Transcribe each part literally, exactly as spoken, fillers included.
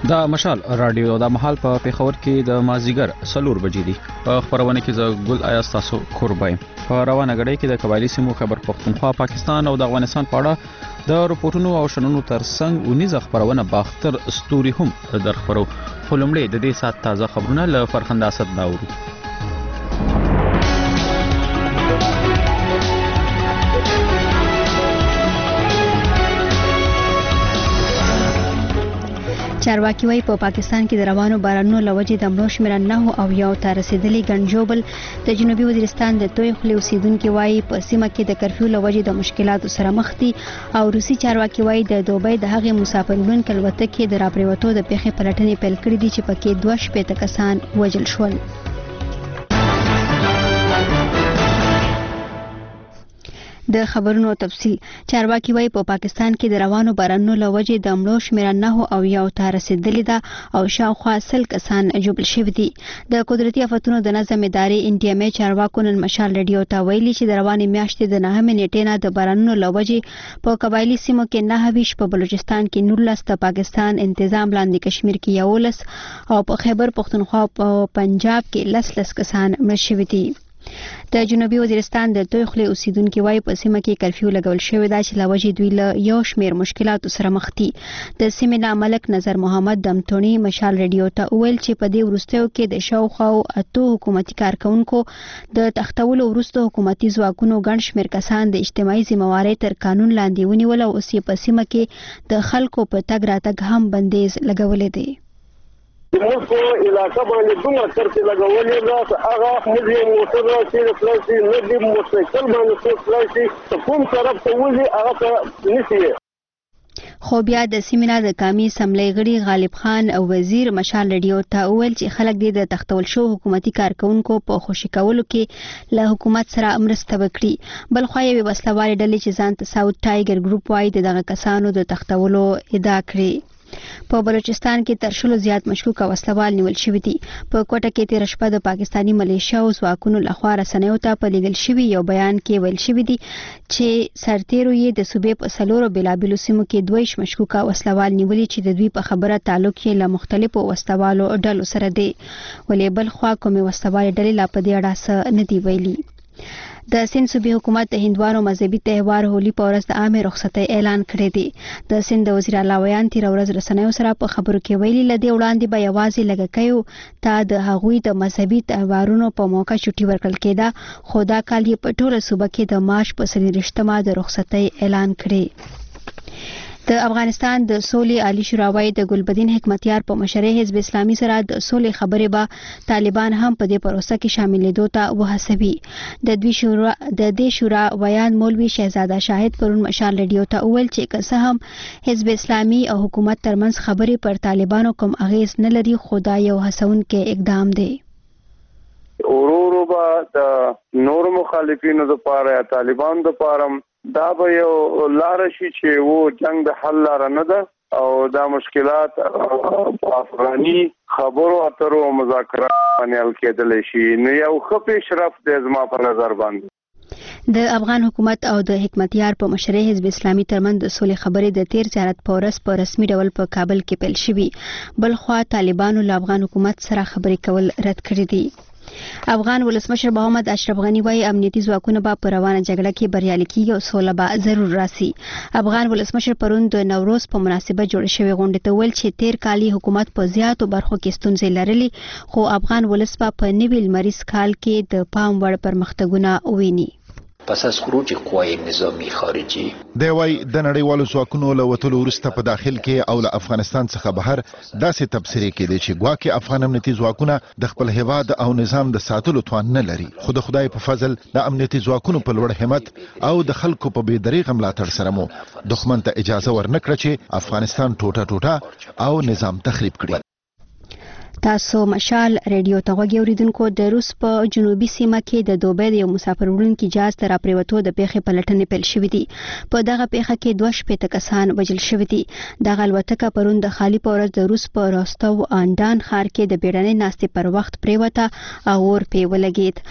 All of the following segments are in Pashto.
دا مشال رادیو د محل په پیښور کې د مازیګر سلور بجې دي. په خبرونه کې ز ګل آیاز تاسو کوربای په روانه غړي کې د قبایلی سیمو خبر پښتونخوا پاکستان او د افغانستان په اړه د رپورټونو او شننو ترڅنګ اونیزه خبرونه باختر استوري هم درخبرو. خلمړې د دې سات تازه خبرونه له فرخنده اسد داورو. چارواکي وايي په پاکستان کې د روانو بارانونو لوجې د مړو شمېر نه او یو ته رسیدلی ګنجوبل د جنوبي وزیرستان د توي خلی اوسیدونکو وايي په سیمه کې د کرفیو لوجې د مشکلاتو سره مخ دي او روسي چارواکي وايي د دوبۍ د هغې مسافرون کلوته کې د راپریوتو د پیښې پلټنې پیل کړې دي چې پکې دوه شپېته کسان وژل شول. د خبرونو تفصیل. چارواکي وايي په پاکستان کې د روانو بارانونو لوجې د مړو شمېر نه او یو ته رسیدلی ده او شاوخوا سل کسان ژوبل شوي دي. د قدرتي آفتونو د نظم ادارې ان ټي ام چارواکو نن مشال رادیو ته ویلي چې د روانې میاشتې د نهمې نیټې نه د بارانونو لوجې په قبایلی سیمو کې نهه ویشت، په بلوچستان کې نولس، د پاکستان انتظام لاندې کشمیر کې یولس او په خیبر پښتونخوا په پنجاب کې لس لس کسان مړ شوي دي. د جنوبي وزیرستان د توي خلی اوسیدونکو وايي په سیمه کې کرفیو لګول شوی دا چې لوجې دوی له یو شمېر مشکلاتو سره مخ دي. د سیمې نه ملک نظر محمد دمتونی مشال رادیو ته ویل چې په دې وروستیو کې د شاوخوا اتو حکومتي کارکونکو د تختولو وروسته حکومتي ځواکونو ګڼ شمېر کسان د اجتماعي ذمہوارۍ تر قانون لاندې ونیول او اوس یې په سیمه کې د خلکو په تګ راتګ هم بندیز لګولې دی. موږ په علاقه باندې دومره کرتي لګولې ده هغه مزي موټر چې د پلاسي نه دی موټرسایکل باندې څو پلاسي کوم طرف ته وځي هغه ته نشي. خو بیا د سیمینار د قومي اسمبلی غړي غالب خان او وزیر مشال رادیو ته ویل چې خلک د تختول شو حکومتي کارکونکو په خوشی کولو کې له حکومت سره مرسته وکړي. بل خو یې وسلوال ډلې چې ځان ته ساوث ټایګر ګروپ وایي دغه کسانو د تختولو ادعا کړې. په بلوچستان کې تر شلو زیات مشکوک وسلوال نیول شوي دي. په کوټه کې تیر شپه د پاکستانی ملیشیا او ځواکونو لخوا رسنیو ته په لیږل شوي یو بیان کې ویل شوي دي چې سرتیرو یې د صوبې په څلورو بېلابېلو سیمو کې دویش مشکوک وسلوال نیولي چې د دوی په خبره تعلق یې له مختلفو وسلوالو ډلو سره دی. ولې بل خوا کومې وسلوالې ډلې لا په دې اړه څه نه دي ویلي. د سند صوبې حکومت د هندوانو مذهبي تهوار هولي په ورځ د عامې رخصتۍ اعلان کړی دی. د سند د وزیر علاویان تیر ورځ رسنیو سره په خبرو کې ویلي لدې وړاندې به یوازې لږکیو ته د هغوی د مذهبي تهوارونو په موقع چټي ورکړل کېده خو دا کال یې په ټوله صوبه کې د مارچ په څلېرویشتمه د رخصتۍ اعلان کړی. د افغانستان د سولې عالی شورا وايي د ګلبدین حکمتیار په مشرۍ حزب اسلامي سره د سولې خبرې به طالبان هم په دې پروسه کې شاملېدو ته وهڅوي. د دوی شورا د دې شورا ویان مولوي شهزاده شاهد پرون مشال رادیو ته ویل چې که څه هم حزب اسلامي او حکومت ترمنځ خبرې پر طالبانو کوم اغیز نه لري خو دا یو هڅونکی اقدام دی. ورورو به د نور مخالفینو لپاره طالبان لپاره دا به یو لار شي چې وو جنگ د حل لار نه ده او دا مشکلات په افغاني خبرو اترو او مذاکرات باندې حل کېدلی شي. نو یو ښه پیشرفت دی زما په نظر باندې. د افغان حکومت او د حکمتیار په مشرۍ حزب اسلامي ترمنځ د سولې خبرې د تیر زیارت په ورځ په رسمي ډول په کابل کې پیل شوي. بل خوا طالبانو له افغان حکومت سره خبرې کول رد کړي دي. افغان ولسمشر محمد اشرف غنی وايي امنیتي ځواکونه به په روانه جګړه کې بریالي کیږي او سوله به ضرور راسي. افغان ولسمشر پرون د نوروز په مناسبت جوړ شوی غونډه ته ویل چې تیر کالي حکومت په زیاتو برخو کې ستونزې لرلې خو افغان ولس په نوي لمریز کال کې د پام وړ پرمختګونه وویني. پس از خروج قوای نظامی خارجي دی وايي د نړیوالو ځواکونو له وتلو وروسته په داخل کې او له افغانستان څخه بهر داسې تبصرې کېدې چې ګواکې افغان امنیتي ځواکونه د خپل هیواد او نظام د ساتلو توان نه لري خو د خدای په فضل د امنیتي ځواکونو په لوړ همت او د خلکو په بې دریغه ملاتړ سره مو دښمن ته اجازه ورنکړه چې افغانستان ټوټه ټوټه او نظام تخریب کړي. تاسو مشال رادیو ته غوږی اوریدونکو د روس په جنوبي سیمه کې د دوبۍ د یو مسافر وړونکي جهاز ته راپریوتو د پیښې پلټنې پیل شوې دي. په دغه پیښه کې دوه شپېته کسان وژل شوي دي. دغه الوتکه پرون د خالي په ورځ د روس په راستو آندان ښار کې د بیړنۍ ناستې پر وخت پریوته او اور پرې ولګېد.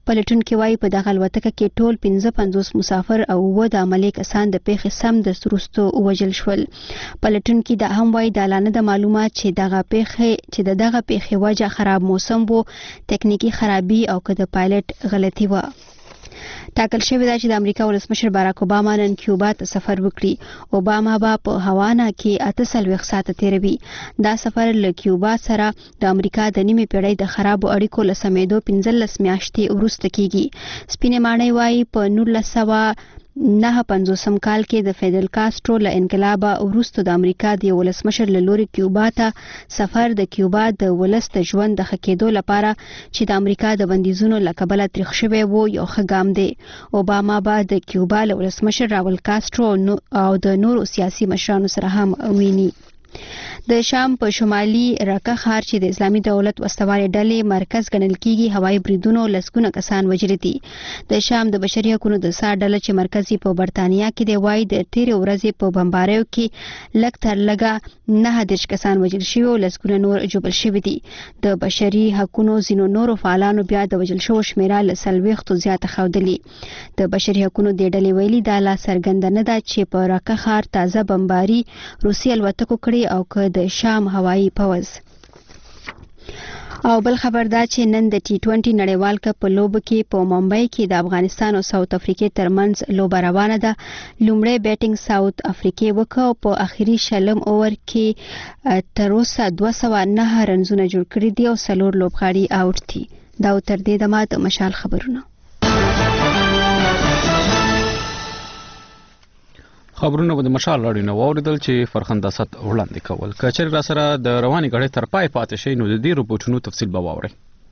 پلټونکو وايي په دغه الوتکه کې ټول پنځه پنځوس مسافر او و د عملی کسان د پیښې سم د سروستو وژل شول. پلټونکو دا هم وايي د اعلان د معلومات چې دغه پیښه چې د دغه پیښې وجه خراب موسم وو، تکنیکی خرابي او که د پایلټ غلطي و. ټاکل شوی دا چې د امریکا ولسمشر باراک اوباما نن کیوبا ته سفر وکړي. اوباما به په هاوانا کې اته څلوېښت ساعته تیروي. دا سفر له کیوبا سره د امریکا د نیمې پیړۍ د خرابو اړیکو له سمېدو پنځلس میاشتې وروسته کیږي. سپینې ماڼۍ وايي په نولس سوه نه پنځوسم کال کې د فیدل کاسترو له انقلاب وروسته د امریکا د ولسمشر له لوري کیوبا ته سفر د کیوبا د ولس د ژوند د ښه کېدو لپاره چې د امریکا د بندیزونو له کبله تریخ شوی وو یو ښه ګام دی. اوباما به د کیوبا له ولسمشر راول کاسترو او د نورو سیاسي مشرانو سره هم ویني. د شام په شمالي رقه ښار چې د اسلامي دولت وسوالې ډلې مرکز ګڼل کیږي هوایي بریدونو لسګونه کسان وژلي دي. د شام د بشري حقوقو د سا ډله چې مرکزي په برتانیا کې دی وايي د تیرې ورځې په بمباریو کې لږ تر لږه نه دېرش کسان وژل شوي او لسګونه نور ژوبل شوي دي. د بشري حقوقو ځینو نورو فعالانو بیا د وژل شوو شمیره له څلوېښتو زیاته ښودلې. د بشري حقوقو د ډلې ویلي دا لا څرګنده نه ده چې په رقه ښار تازه بمباري روسي الوتکو کړې او که د شام هوایي پوځ. او بل خبر دا چې نن د ټي ټوینټي نړیوال کپ په لوبو کې په ممبئی کې د افغانستان او ساوث افریقې ترمنځ لوبه روانه ده. لومړی بیټینګ ساوث افریقې وکړ او په اخري شلم اوور کې تر اوسه دوه سوه نه رنزونه جوړ کړي دي او څلور لوبغاړي آوټ دي. دا تر دې دمه د مشال خبرونه. خبرونه به د مشال راډیو نه واوریدل چې فرخنده ست وړاندې کول. کچېر را سره د رواني غړې تر پای پاتې شي نو د دې رپورټونو تفصیل به واورئ.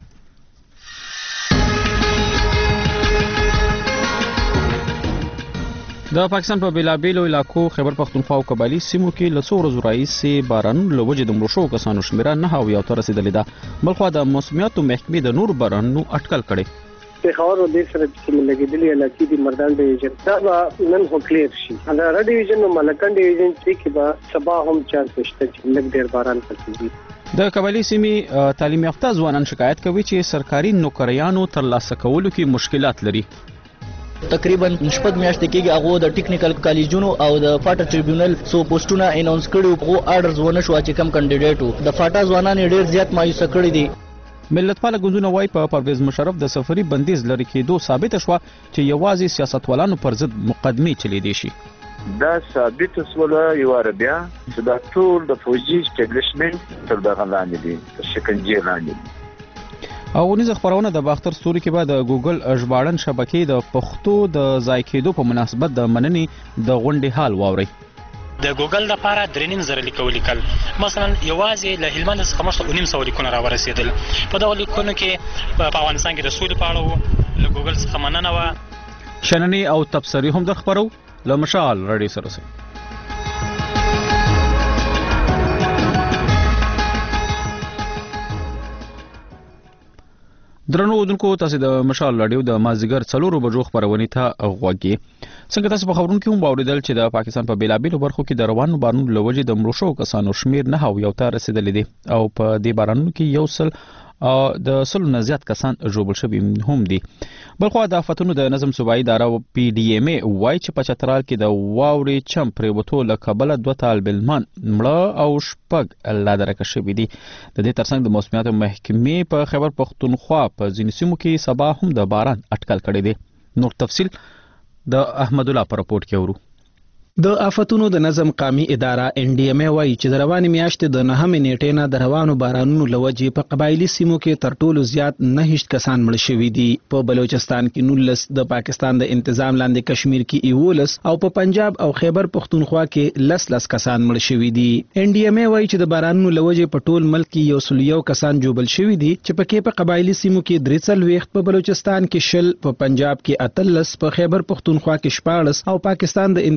د پاکستان په بیلابیلو علاقو خیبر پختونخوا او قبایلی سیمو کې له څو ورځو راهیسې بارانونو له وجې د مړو شوو کسانو شمېره نه او یو ته رسېدلې ده. بلخوا د موسمیاتو محکمې د نورو بارانونو اټکل کړی. پیښور او د سره چې لګیدلې علاقې د مردان ډیویژن دا به نن هو کلیر شي. دا را ډیویژن او ملکان ډیویژن چې به سبا هم چانس شته چې لږ ډیر باران وکړي. د قبایلی سیمې تعلیم یافته ځوانان شکایت کوي چې سرکاري نوکریانو ترلاسه کولو کې مشکلات لري. تقریبا شپږ میاشتې کېږي هغه د ټیکنیکل کالجونو او د فاټا ټریبیونل سو پوسټونه اناونس کړي او آرډرز ونه شو چې کم کینډیډیټ وو. د فاټا ځوانان ډیر زیات مایوسه کړي دي. ملتپاله ګوندونه وايي په پرویز مشرف د سفري بندیز لري کېدو ثابت شوه چې یوازې سیاستوالانو پر ضد مقدمې چلیدي شي. دا ثابت شوله یو بیا چې دا ټول د فوجي اسټابلیشمنت تر دغه لاندې دي، تر شکنجې لاندې دي. او ونیزه خبرونه د باختر ستوري کې به د ګوګل ژباړن شبکې د پښتو د ځای کېدو په مناسبت د مننې د غونډې حال واورئ. د ګوګل لپاره درې نیم زره لیکو لیکل، مثلا یوازې له هلمند څخه مخکې نیم سوه لیکونه راورسېدل. په دغو لیکونو کې په افغانستان کې د سولې په اړه وو، له ګوګل څخه مننه وه. شننې او تبصرې هم در خپرو له مشال راډیو سره سئ. درنو اودونکو تاسو د مشال راډیو د مازیګر څلورو بجو خبرونه ته غوږی. څنګه تاسو په خبرونو کې هم باوریدل چې د پاکستان په بیلابیلو برخو کې د روانو بارانونو لوجې د مړو شوو کسانو شمیر نه او یو ته رسیدلې دي او په دې بارانونو کې یو سل د سلو نه زیات کسان ژوبل شوي هم دي. بلخوا د آفتونو د نظم صوبایي اداره پی ډي ایم ای وایي چې په چترال کې د واورې چم پرېوتو له کبله دوه طالب علمان مړه او شپږ لا درکه شوي دي. د دې ترڅنګ د موسمیاتو محکمې په خیبر پختونخوا په ځینو سیمو کې سبا هم د باران اټکل کړی دی. نور تفصیل د احمد الله په رپورټ کې ورو. د آفتونو د نظم قامي اداره ان ډي ایم ای وایي چې د روانې میاشتې د نهمې نیټې نه د روانو بارانونو له وجې په قبایلي سیمو کې تر ټولو زیات نهه کسان مړه شوي دي. په بلوچستان کې نولس، د پاکستان د انتظام لاندې کشمیر کې یولس او په پنجاب او خیبر پختونخوا کې لس لس کسان مړه شوي دي. ان ډي ایم ای وایي چې د بارانونو له وجې په ټول ملک کې یو سل یو کسان جوبل شوي دي چې پکې په قبایلي سیمو کې درې څلوېښت، په بلوچستان کې شل، په پنجاب کې اتلس، په خیبر پختونخوا کې شپاړس او پاکستان د انتظام لاندې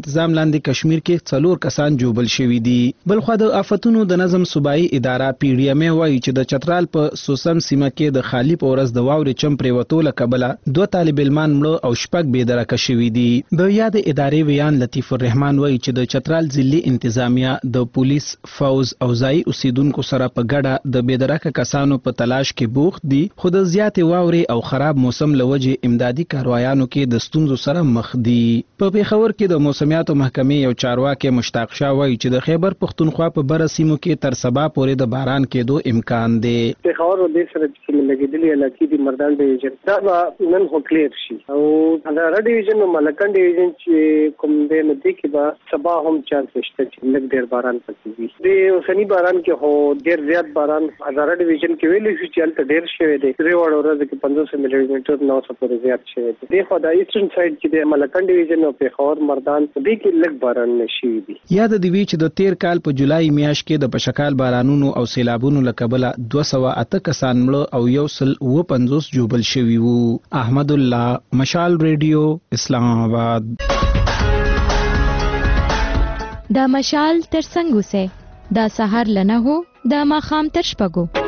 لاندې کشمیر کې څلور کسان جوبل شوي دي. بلخوا د آفتونو د نظم صوبایي اداره پی ډی ایم وایي چې د چترال په سوسم سیمه کې د خالی په ورځ د واورې چم پریوتو له کبله دوه طالب علمان مړه او شپږ بې درکه شوي دي. د یاد ادارې ویان لطیف الرحمن وایي چې د چترال ضلعي انتظامیه د پولیس فوز او ځایي اوسیدونکو سره په ګډه د بې درکه کسانو په تلاش کې بوخت دي، خو د زیاتې واورې او خراب موسم له وجې امدادي کاروایانو کې د ستونزو سره مخ دي. په پېښور کې د موسمیاتو محکمې یو چارواکي مشتاق شاه وایي چې د خیبر پښتونخوا په بره سیمو کې تر سبا پورې د باران کېدو امکان دی. پېښور او د سره چې لګېدلې علاقې د مردان ډیویژن دا به نن خو کلیر شي او د را ډیویژن او ملکن ډیویژن چې کوم دی نو دی کې به سبا هم چانس شته چې لږ ډېر باران پکې وي. د اوسني باران کې هو ډېر زیات باران هزاره ډیویژن کې ویلې شو چې هلته ډېر شوی دی. درې ورځې کې پنځوس ملي میټر نو څه پورې زیات شوی دی. د خو د ایسټرن سایډ کې د ملکن ډیویژن او پېښور مردان په دې کې لږ باران نشي دي. یاد دی وی چې د تیر کال په جولای میاشت کې د پشکال بارانونو او سیلابونو له کبله دوه سوه اته کسان مړه او یو سل اوه پنځوس جوبل شوي وو. احمد الله، مشال ریډیو، اسلام آباد. دا مشال تر څنګه وسه دا سحر لنه هو دا ماخام تر شپږو.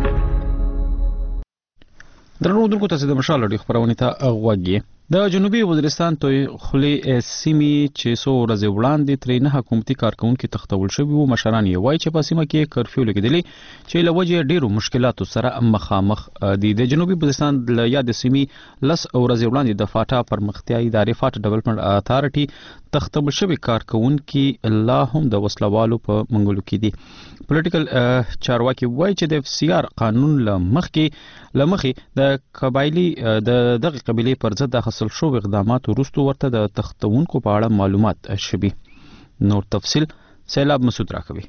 درنو دونکو تاسو د مشال ډیو خبرونه ته غوږی. د جنوبي وزیرستان توي خلی سیمي چې سو ورځې وړاندې ترې نه حکومتي کارکونکو تختول شوی وو. مشران یې وایي چې په سیمه کې کرفیو لګیدلی چې لوجه ډیرو مشکلاتو سره مخامخ دي. د جنوبي وزیرستان ل یاد سیمي لس ورځې وړاندې د فاټا پرمختیايي ادارې فاټا ډیولپمنٹ اتھارټي تختول شوی کارکونکو لا هم د وسلوالو په منګلو کې دي. پولیټیکل چارواکي وایي چې د اف سی آر قانون لمخ کې لمخې د قبایلی د دغه قبيله پر ضد د حاصل شو اقدامات وروسته ورته د تختونکو په اړه معلومات شوي. نور تفصيل سیلاب مسعود راکوي.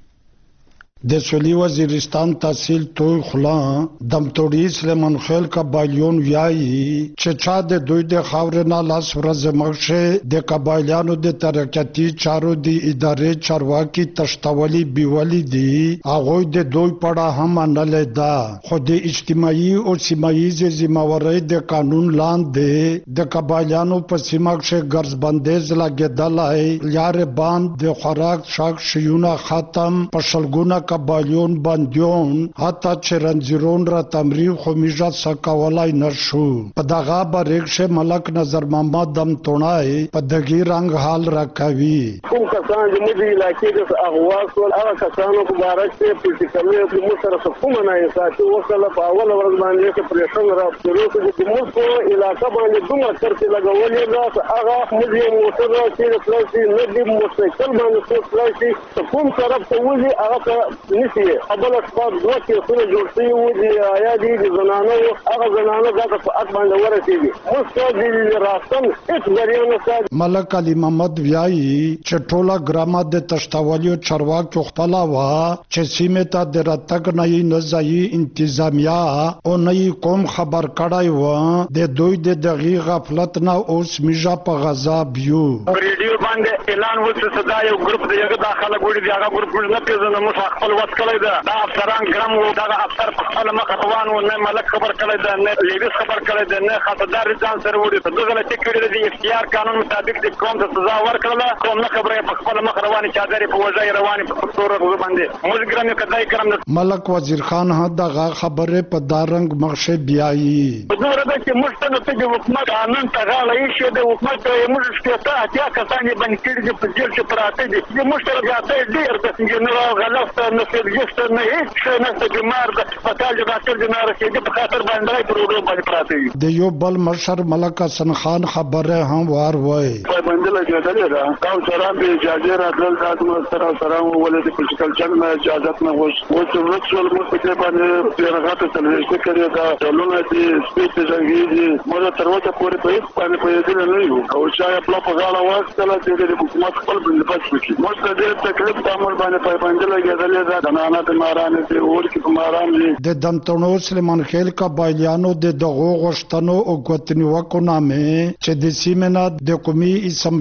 د سویلی وزیرستان تحصیل توی خلا دمتوڑی سلیمان خیل قبایلیون ویائی چې چا د دوی د خاورنا لاس ورځ مخشه د قبایلیانو د ترقیاتی چارو د ادارې چارواکي تشتولی بیولی دي. هغه د دوی پړه هم نه لیدا خو د اجتماعي او سیمایي ذمہواری د قانون لاندې د قبایلیانو په سیمه کې ګرځ بندیز لګیدلای یار باند د خوراک شاک شیونه ختم پشلګونه قبایلیون بندیون حتی چې رنځیرون را تمرین خو میجا سکاولای نشو. په دغه بریښه ملک نظر محمد دم تونای په دغه رنگ حال راکوي. کوم کسان چې موږ علاقې د اغواز ول هغه کسانو په بارک کې پولیټیکل د مشرف کومه نه ساتي وکړه په اول ورځ باندې چې پریشن را شروع کړي د موږ علاقې باندې دومره ترڅ لګولې دا هغه موږ موټر چې پلاستي نه دی مستقل باندې پلاستي کوم طرف ته وځي هغه نسی قبل اسباب دوه کې سره جوړ شوی وو د آیا دي د زنانو هغه زنانو دا په اټ باندې ورسېږي مستقل راستن هیڅ غریانو سره. ملک علي محمد ویاي چې ټوله ګرامه د تشتوالیو چارواکو خپل وا چې سیمه ته د راتګ نه نزايي انتظامیه او نه کوم خبر کړای و د دوی د دغه غفلت نه اوس میجا په غضب یو. ریډیو باندې اعلان وکړ چې دا یو ګروپ دی هغه داخله ګوډي دی هغه ګروپ نه پیژنه مو خپل وڅ کړی دا دا افسران ګرام وو دا افسر په خپل مخ روان و نه ملک خبر کړی دا نه لیډیس خبر کړی دا نه خاطردار ځان سره وړي ته دغه چې کړی دی اختیار قانون مطابق د قوم ته سزا ورکړه کوم نه خبره په خپل مخ رواني چادرې په وځای رواني په تور باندې موږ ګرام کدای کرم ملک وزیر خان دغه خبره په دارنګ مخشه بیايي. نور دا چې موږ ته د حکومت قانون ته غاړه شي د حکومت موږ شته اتیا کسان باندې کېږي په جیل کې پراته دي موږ ته راځي ډیر د انجنیر غلط نه سرګست نه هیڅ څه نه بیمار د هسپتال د ډاکټر جنار کې په خاطر باندې پروګرام باندې پراته دي. د یو بل مشر ملک حسن خان خبره هم وار وای باندې لګیدل دا کاو سره به اجازه راځل دا سره سره ولې د پولیټیکل چنګ نه اجازه نه وښ او چې ورڅول مو په باندې پیغامات تلويزیون کړی دا ټولونه دي سپیټ ځنګي دي موږ تر اوسه پورې په هیڅ باندې په دې نه یو او چې خپل په غاړه واستله چې د حکومت خپل بندوبست وکړي موږ ته دې تکلیف تعامل باندې په باندې لګیدل دا نه د مارانه دي اور کې ماران د دمتونو سلیمان خیل قبایلیانو د دغو غشتنو او غوتنیو کو نامه چې د سیمنا د قومي اسمبلی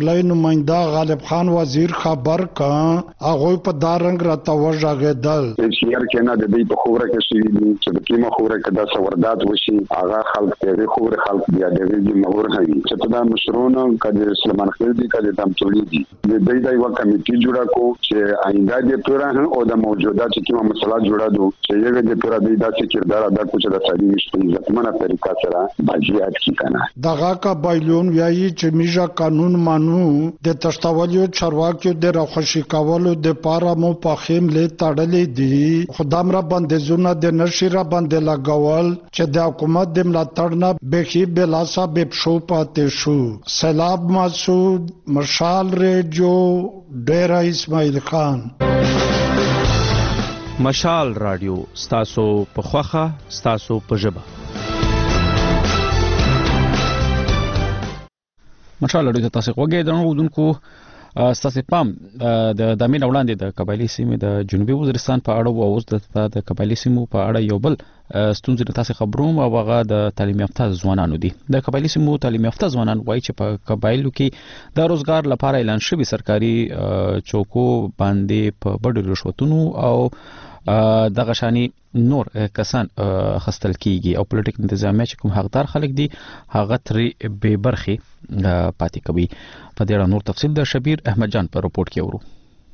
اسمبلی نماینده غالب خان وزیر خبر کا هغه په دارنګ راته وژغېدل چې هر کنا د دې په خوره کې شي چې د کیمه خوره کې د سوردات وشي هغه خلک ته خوره خلک بیا د دې مور هي چې دا مشرونه کله سلمان خېل دي کله دم چولي دي د دې د یو کمیټي جوړه کو چې آینده د پوره او د موجوده چې کومه مسله جوړه دو چې یو د پوره د داسې کردار ادا کوي چې د سړي مشتري ځکمنه طریقه سره باجیات کی کنه دغه کا بایلون ویایي چې میجا قانون مانو د تشتاولیو چارواکیو د راخوشي کولو د پاره مو په خیم له تړلې دي خدام را باندې زونه د نشره باندې لګول چې د حکومت د ملاتړ نه بخي بلاسا به شو پاتې شو. سلام مسعود، مشال ریډیو، ډیرا اسماعیل خان. مشال رادیو ستاسو په خوخه ستاسو په ژبه. مشال رادیو تاسو وګورئ د نوودونکو ستاسو پام د دامین وړاندې د قبایلی سیمې د جنوبي وزیرستان په اړه او اوس د قبایلی سیمو په اړه یو بل ستونزې تاسو خبروم او هغه د تعلیم یافته ځوانانو دي. د قبایلی سیمو تعلیم یافته ځوانان وایي چې په قبایلو کې د روزګار لپاره اعلان شوی سرکاري چوکو باندې په بډو رشوتونو او دغه شانی نور کسان خستل کیږي او پولیټیک انتظامیه چې کوم حقدار خلک دي هغه ترې به برخي پاتې کوي. په دې اړه نور تفصیل د شبیر احمد جان په رپورت کې ورو.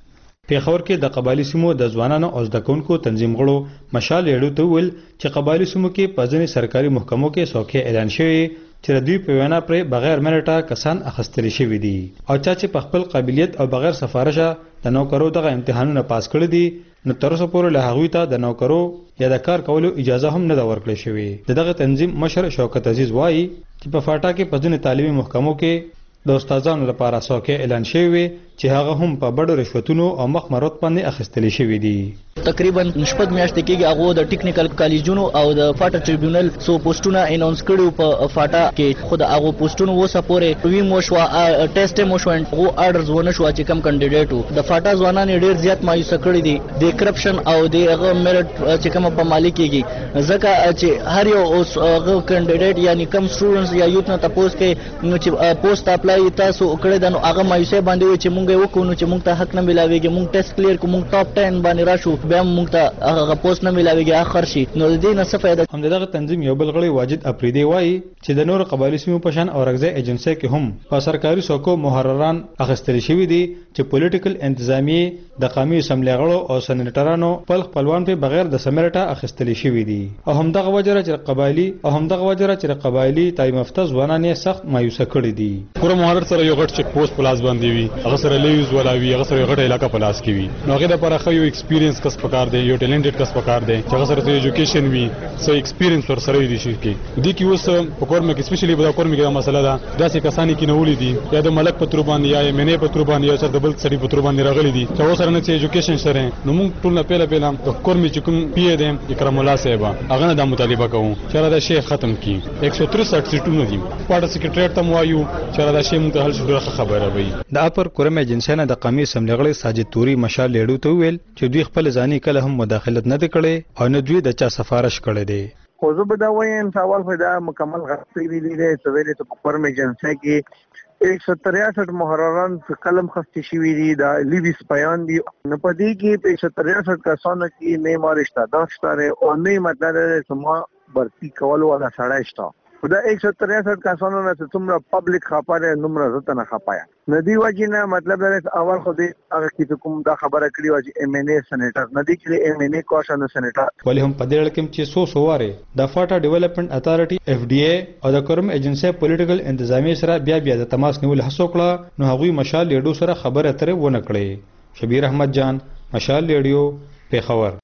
پیښور کې د قبایلی سیمو د ځوانانو او زدهکونکو تنظیم غړو مشال ریډیو ته ویل چې قبایلی سیمو کې په ځینې سرکاري محکمو کې سوکې اعلان شوی چې د دوی په وینا پر بغیر منټه کسان اخستل شوی دي او چا چې په خپل قابلیت او بغیر سفارشه د نوکرو دغه امتحانونه پاس کړی دي نو تر اوسه پورې له هغوی ته د نوکرو یا د کار کولو اجازه هم نه ده ورکړل شوې. دغه تنظیم مشر شوکت عزیز وایي چې په فاټا کې په ځینې تعلیمي محکمو کې د استادانو لپاره سوکې اعلان شوی چې هغه هم په بډو رشوتونو او مخ مرات باندې اخیستل شوی دي. تقریبا شپږ میاشتې کېږي هغه د ټیکنیکل کالجونو او د فاټا ټریبیونل سو پوسټونه اناونس کړي په فاټا کې خود هغه پوسټونو وسه پورې وی موشوا ټیسټ موشوا او آرډرز ونه شو چې کم کینډیډیټ د فاټا ځوانان ډیر زیات مایوس کړي دي د کرپشن او د هغه میرټ چې کوم په مالی کېږي ځکه چې هر یو هغه کینډیډیټ یعنی کم سټوډنټس یا یوت نه تاسو کې نو چې پوسټ اپلای تاسو کړی دا نو هغه مایوسه باندې چې مونږ وکړو نو چې مونږ ته حق نه ملاويږي مونږ ټیسټ کلیر کو مونږ ټاپ ټین باندې راشو بیا مونږ ته هغه پوسټ نه ملاويږي اخر شي نو د دې نه څه فائدہ. هم دغه تنظیم یو بل غړي واجد افریدي وایي چې د نور قبایلی سیمو په شان او رغزه ایجنسی کې هم په سرکاري سوکو محرران اخستل شوی دي چې پولیټیکل انتظامیه د قومي اسمبلی غړو او سېنیټرانو خپل خپلوان په بغیر د سمرټه اخستل شوی دي او هم دغه وجره چې قبایلی او هم دغه وجره چې قبایلی تعلیم یافته ځوانان یې سخت مایوسه کړي دي. پوره محرر سره یو غټ چک پوسټ پلاس باندې وي هغه سره لیوز ولاوي هغه سره غټه علاقہ پلاس کی وي نو هغه د پرخه یو ایکسپیرینس کس پکار دی یو ټیلنټډ کس پکار دی چې هغه سره ایجوکیشن وي سو ایکسپیرینس ور سره دي شي کې دي کې اوس په کور مې سپیشلی په کور مې دا مسله ده داسې کسانی کې نو ولې دي یا د ملک پترو باندې یا منې پترو باندې یا سره د بل سړي پترو باندې راغلي دي چې اوس سره نه ایجوکیشن سره نو موږ ټول نه پیله پیله د کور مې چې کوم پی دی اکرام الله صاحب هغه نه د مطالبه کوو چې دا شی ختم کی ایک سو تریسٹھ سیټونه دي پاړه سیکریټریټ ته وایو چې دا شی موږ ته هل شو خبره وي. د اپر کورم ایجنسی نه د قومي اسمبلی غړي ساجد توري مشال لیډو ته ویل چې دوی خپل ځاني کله هم مداخلت نه کړي او نه دوی د چا سفارش کړي دي. خو زه به دا وایم سوال خو دا مکمل غلط دی دی ته ویلې ته په کورم ایجنسی کې ایک سو تریاسٹھ محرران قلم خسته شوی دي دا لیویس بیان دي نه پدې کې په ایک سو تریاسٹھ کسانو کې نه مارشته دا ستاره او نه مطلب سما برتی کول ولا سړی شته خدا ایک سو تریاسٹھ کسانو نه څومره پبلک خپاره نمبر زته نه خپایا ندی وجینا مطلب دا اول خو دې هغه کې کوم دا خبره کړی و چې ایم ان ای سېنیټر ندی کې ایم ان ای کوشن سېنیټر ولی هم په دې اړه کې چې سو سواره د فاټا ډیولپمنٹ اتھارټي اف ډی ای او د کورم ایجنسی پولیټیکل انتظامی سره بیا بیا د تماس نیول هڅه وکړه نو هغوی مشال لیډو سره خبره اترې ونه کړې. شبیر احمد جان، مشال لیډیو، پیښور.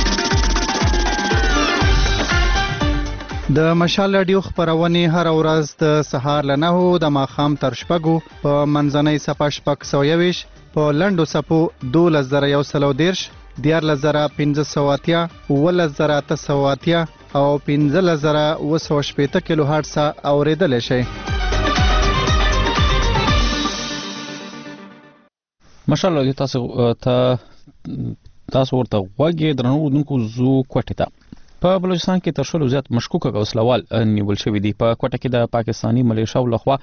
د مشال رادیو خبرونه هر ورځ د سهار له نهو د ماښام تر شپږو په منځنۍ صفه شپږ سوه یویش په لنډو صفو دولس زره یو سل او دېرش دیارلس زره پنځه سوه اتیا اوولس زره اته سوه اتیا او پنځلس زره اوه سوه شپېته کیلو هرټز اورېدلی شئ. ماشاءالله تاسو ته تاسو ورته غوږی درنو اورېدونکو زو کوټې ته په بلوچستان کې تر شلو زیات مشکوکه وسلوال نیول شوي دي. په کوټه کې د پاکستاني ملیشیاو لخوا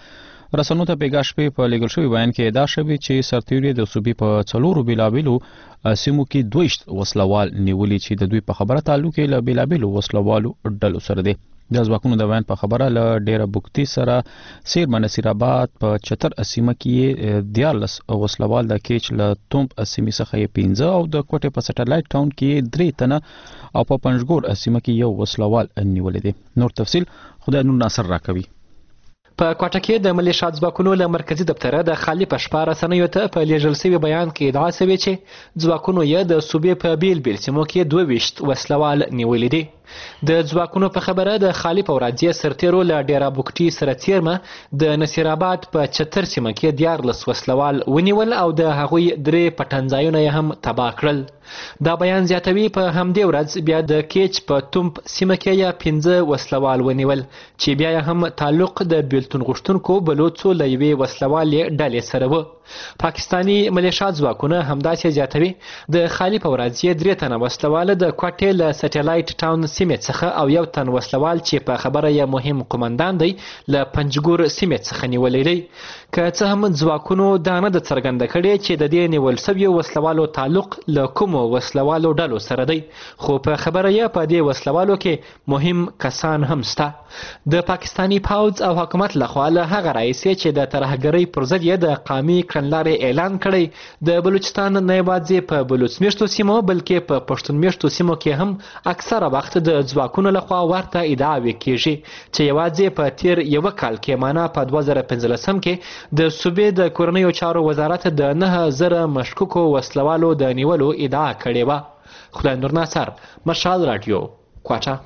رسنو ته پیغام شپې په لګل شوی بیان کې ادعا شوی چې سرتیري د صوبې په څلورو بیلابیلو سیمو کې دویشت وسلوال نیولې چې د دوی په خبره تعلق له بیلابیلو وسلوالو ډلو سره دی. د ځواکونو د بیان په خبره له ډیره بوکتی سره سیر منصیر آباد په چتر سیمه کې دیارلس وسلوال د کیچ له تومب سیمې څخه یې پنځه او د کوټې په سټلایټ ټاون کې درې تنه او په پنځګور سیمه کې یو وسلوال نیولې دي. نور تفصیل خدای نور ناصر راکوي. په کوټه کې د ملیشات ځواکونو له مرکزی دفتره د خالي په شپه رسنیو ته په لیږل شوي بیان کې ادعا شوې چې ځواکونو یې د صوبې په بیل بیل سیمو کې دوه ویشت وسلوال نیولي دي. د ځواکونو په خبره د خالي په ورځې سرتیرو له ډیره بوکټي سره څیرمه د نصیر آباد په چتر سیمه کې دیارلس وسلوال ونیول او د هغوی درې پټنځایونه یې هم تباه کړل. دا بیان زیاتوي په همدې ورځ بیا د کیچ په تومب سیمه کې یې پنځه وسلوال ونیول چې بیا یې هم تعلق د بیلتون غوښتونکو بلوڅو له یوې وسلوالې ډلې سره و. پاکستاني ملیشات ځواکونه همداسې زیاتوي د خالي په ورځ یې درې تنه وسلواله د کوټې له سټلایټ ټاون سیمې څخه او یو تن وسلوال چې په خبره یې مهم قومندان دی له پنجګور سیمې څخه نیولی دی. که څه هم ځواکونو دا نه ده څرګنده کړې چې د دې نیول سویو وسلوالو تعلق له کومو وسلوالو ډلو سره دی، خو په خبره یې په دې وسلوالو کې مهم کسان هم شته. د پاکستاني پوځ او حکومت لخوا له هغه راهیسې چې د ترهګرۍ پر ضد یې د قامي کړنلارې اعلان کړی د بلوچستان نه یوازې په بلوچ میشتو سیمو بلکې په پښتون میشتو سیمو کې هم اکثره وخت د ځواکونو لخوا ورته ادعاوې کیږي چې یوازې په تیر یوه کال کې معنا په دوه زره پنځلسم کې د صوبې د کورنیو چارو وزارت د نه زره مشکوکو وسلوالو د نیولو ادعا کړې وه. خدای نور ناصر، مشال رادیو، کوټه.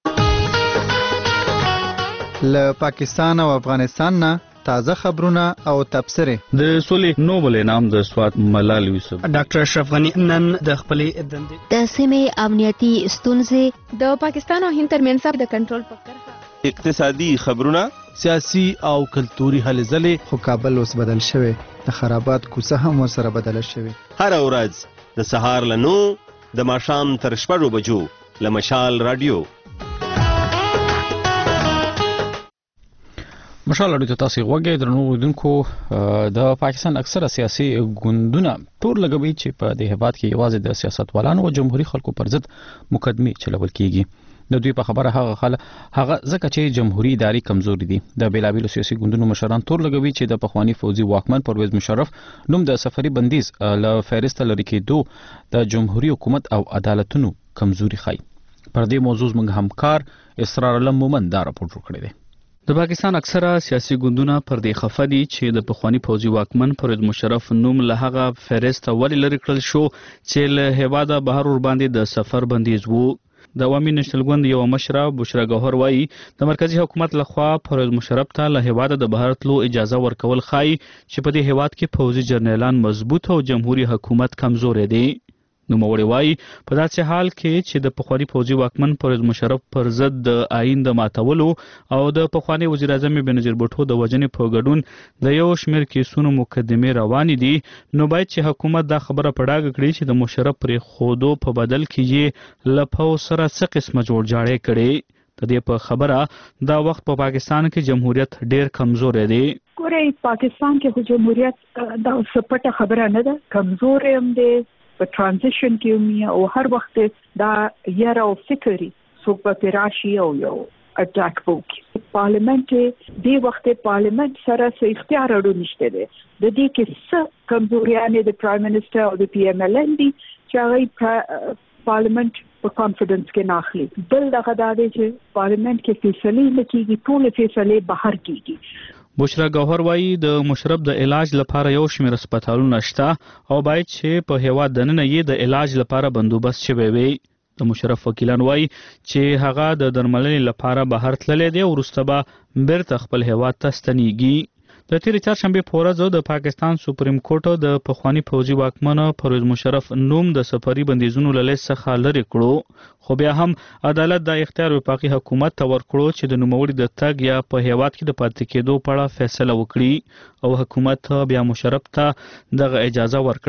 له پاکستان او افغانستان نه تازه خبرونه او تبصره. د سولې نوبل انعام د سوات ملال یوسف ډاکټر اشرف غنی نن د خپلې دندې د سیمې امنیتي ستونزې د پاکستان او هند ترمنځ د کنټرول په کرښه اقتصادي خبرونه سیاسي او کلتوري هلې ځلې. خو کابل اوس بدل شوی، د خرابات کوڅه هم ورسره بدله شوې. هره ورځ د سهار له نو د ماښام تر شپږو بجو له مشال رادیو. مشال رادیو ته تاسو غوږی درنو اوریدونکو. د پاکستان اکثره سیاسي ګوندونه تور لګوي چې په دې هیواد کې یوازې د سیاستوالانو او جمهوریت خلکو پر ضد مقدمې چلول کیږي. د دوی په خبره هغه خلک هغه ځکه چې جمهوریت اداري کمزوري دي. د بیلابیلو سیاسي ګوندونو مشران تور لګوي چې د پخوانی فوجي واکمن پرویز مشرف نوم د سفري بندیز له فهرست لري کېدو د جمهوریت حکومت او عدالتونو کمزوري ښيي. پر دې موضوع موږ همکار اسرار علم مومن دا راپور جوړ کړی دی. د پاکستان اکثره سیاسي ګوندونه پر دې خفه دي چې د پخوانی فوجي واکمن پرویز مشرف نوم له هغه فهرست ولې لري کړل شو چې له هیواده بهر ور باندې د سفر بندیز وو. د عوامي نېشنل ګوند یو مشره بشرا ګوهر وایي د مرکزی حکومت لخوا پرویز مشرف ته له هیواده د بهر تلو اجازه ورکول ښایي چې په دې هیواد کې فوجي جرنیلان مضبوط او جمهوریت حکومت کمزوري دی. نوموړی وایي په داسې حال کې چې د پخوانی فوجي واکمن پرویز مشرف پر ضد د آئین د ماتولو او د پخوانی وزیر اعظم بنظیر بوټو د وژنې په ګډون د یو شمېر کیسونو مقدمې روانې دي، نو باید چې حکومت دا خبره په ډاګه کړي چې د مشرف پرې خودو په بدل کې یې له پوځ سره څه قسمه جوړجاړی کړي. د دې په خبره دا وخت په پاکستان کې جمهوریت ډیر کمزوري دی. ګورئ پاکستان کې خو جمهوریت دا سپټه خبره نه ده، کمزوري هم دی، په ترانزیشن کې هم او هر وخت دا یاره او فکري څوک به پرې راشي او یو اټاک وکړي. پارلیمنت دې وخت پارلیمنت سره څه اختیار اړو نشته دی. د دې کې څه کمزوریانې د پرایم منسټر او د پی ایم ایل این دي چې هغه پارلیمنت په کانفیډنس کې نه اخلي. بل دغه دا دی چې پارلیمنت کې فیصلې نه کېږي، ټولې فیصلې بهر کېږي. بشرا ګوهر وایي د مشرف د علاج لپاره یو شمېر هسپتالونه شته او باید چې په هیواد دننه یې د علاج لپاره بندوبست شوی وي. د مشرف وکیلان وایي چې هغه د درملنې لپاره بهر تللی دی او وروسته به بیرته خپل هیواد ته ستنیږي. د تیرې چهارشنبې په ورځ د پاکستان سپریم کورټ د پخوانی فوجي واکمن پرویز مشرف نوم د سفري بندیزونو له لیست څخه لرې کړو، خو بیا هم عدالت دا اختیار وفاقي حکومت ته ورکړو چې د نوموړي د تګ یا په هیواد کې د پاتې کېدو په اړه فیصله وکړي او حکومت بیا مشرف ته دغه اجازه ورکړه.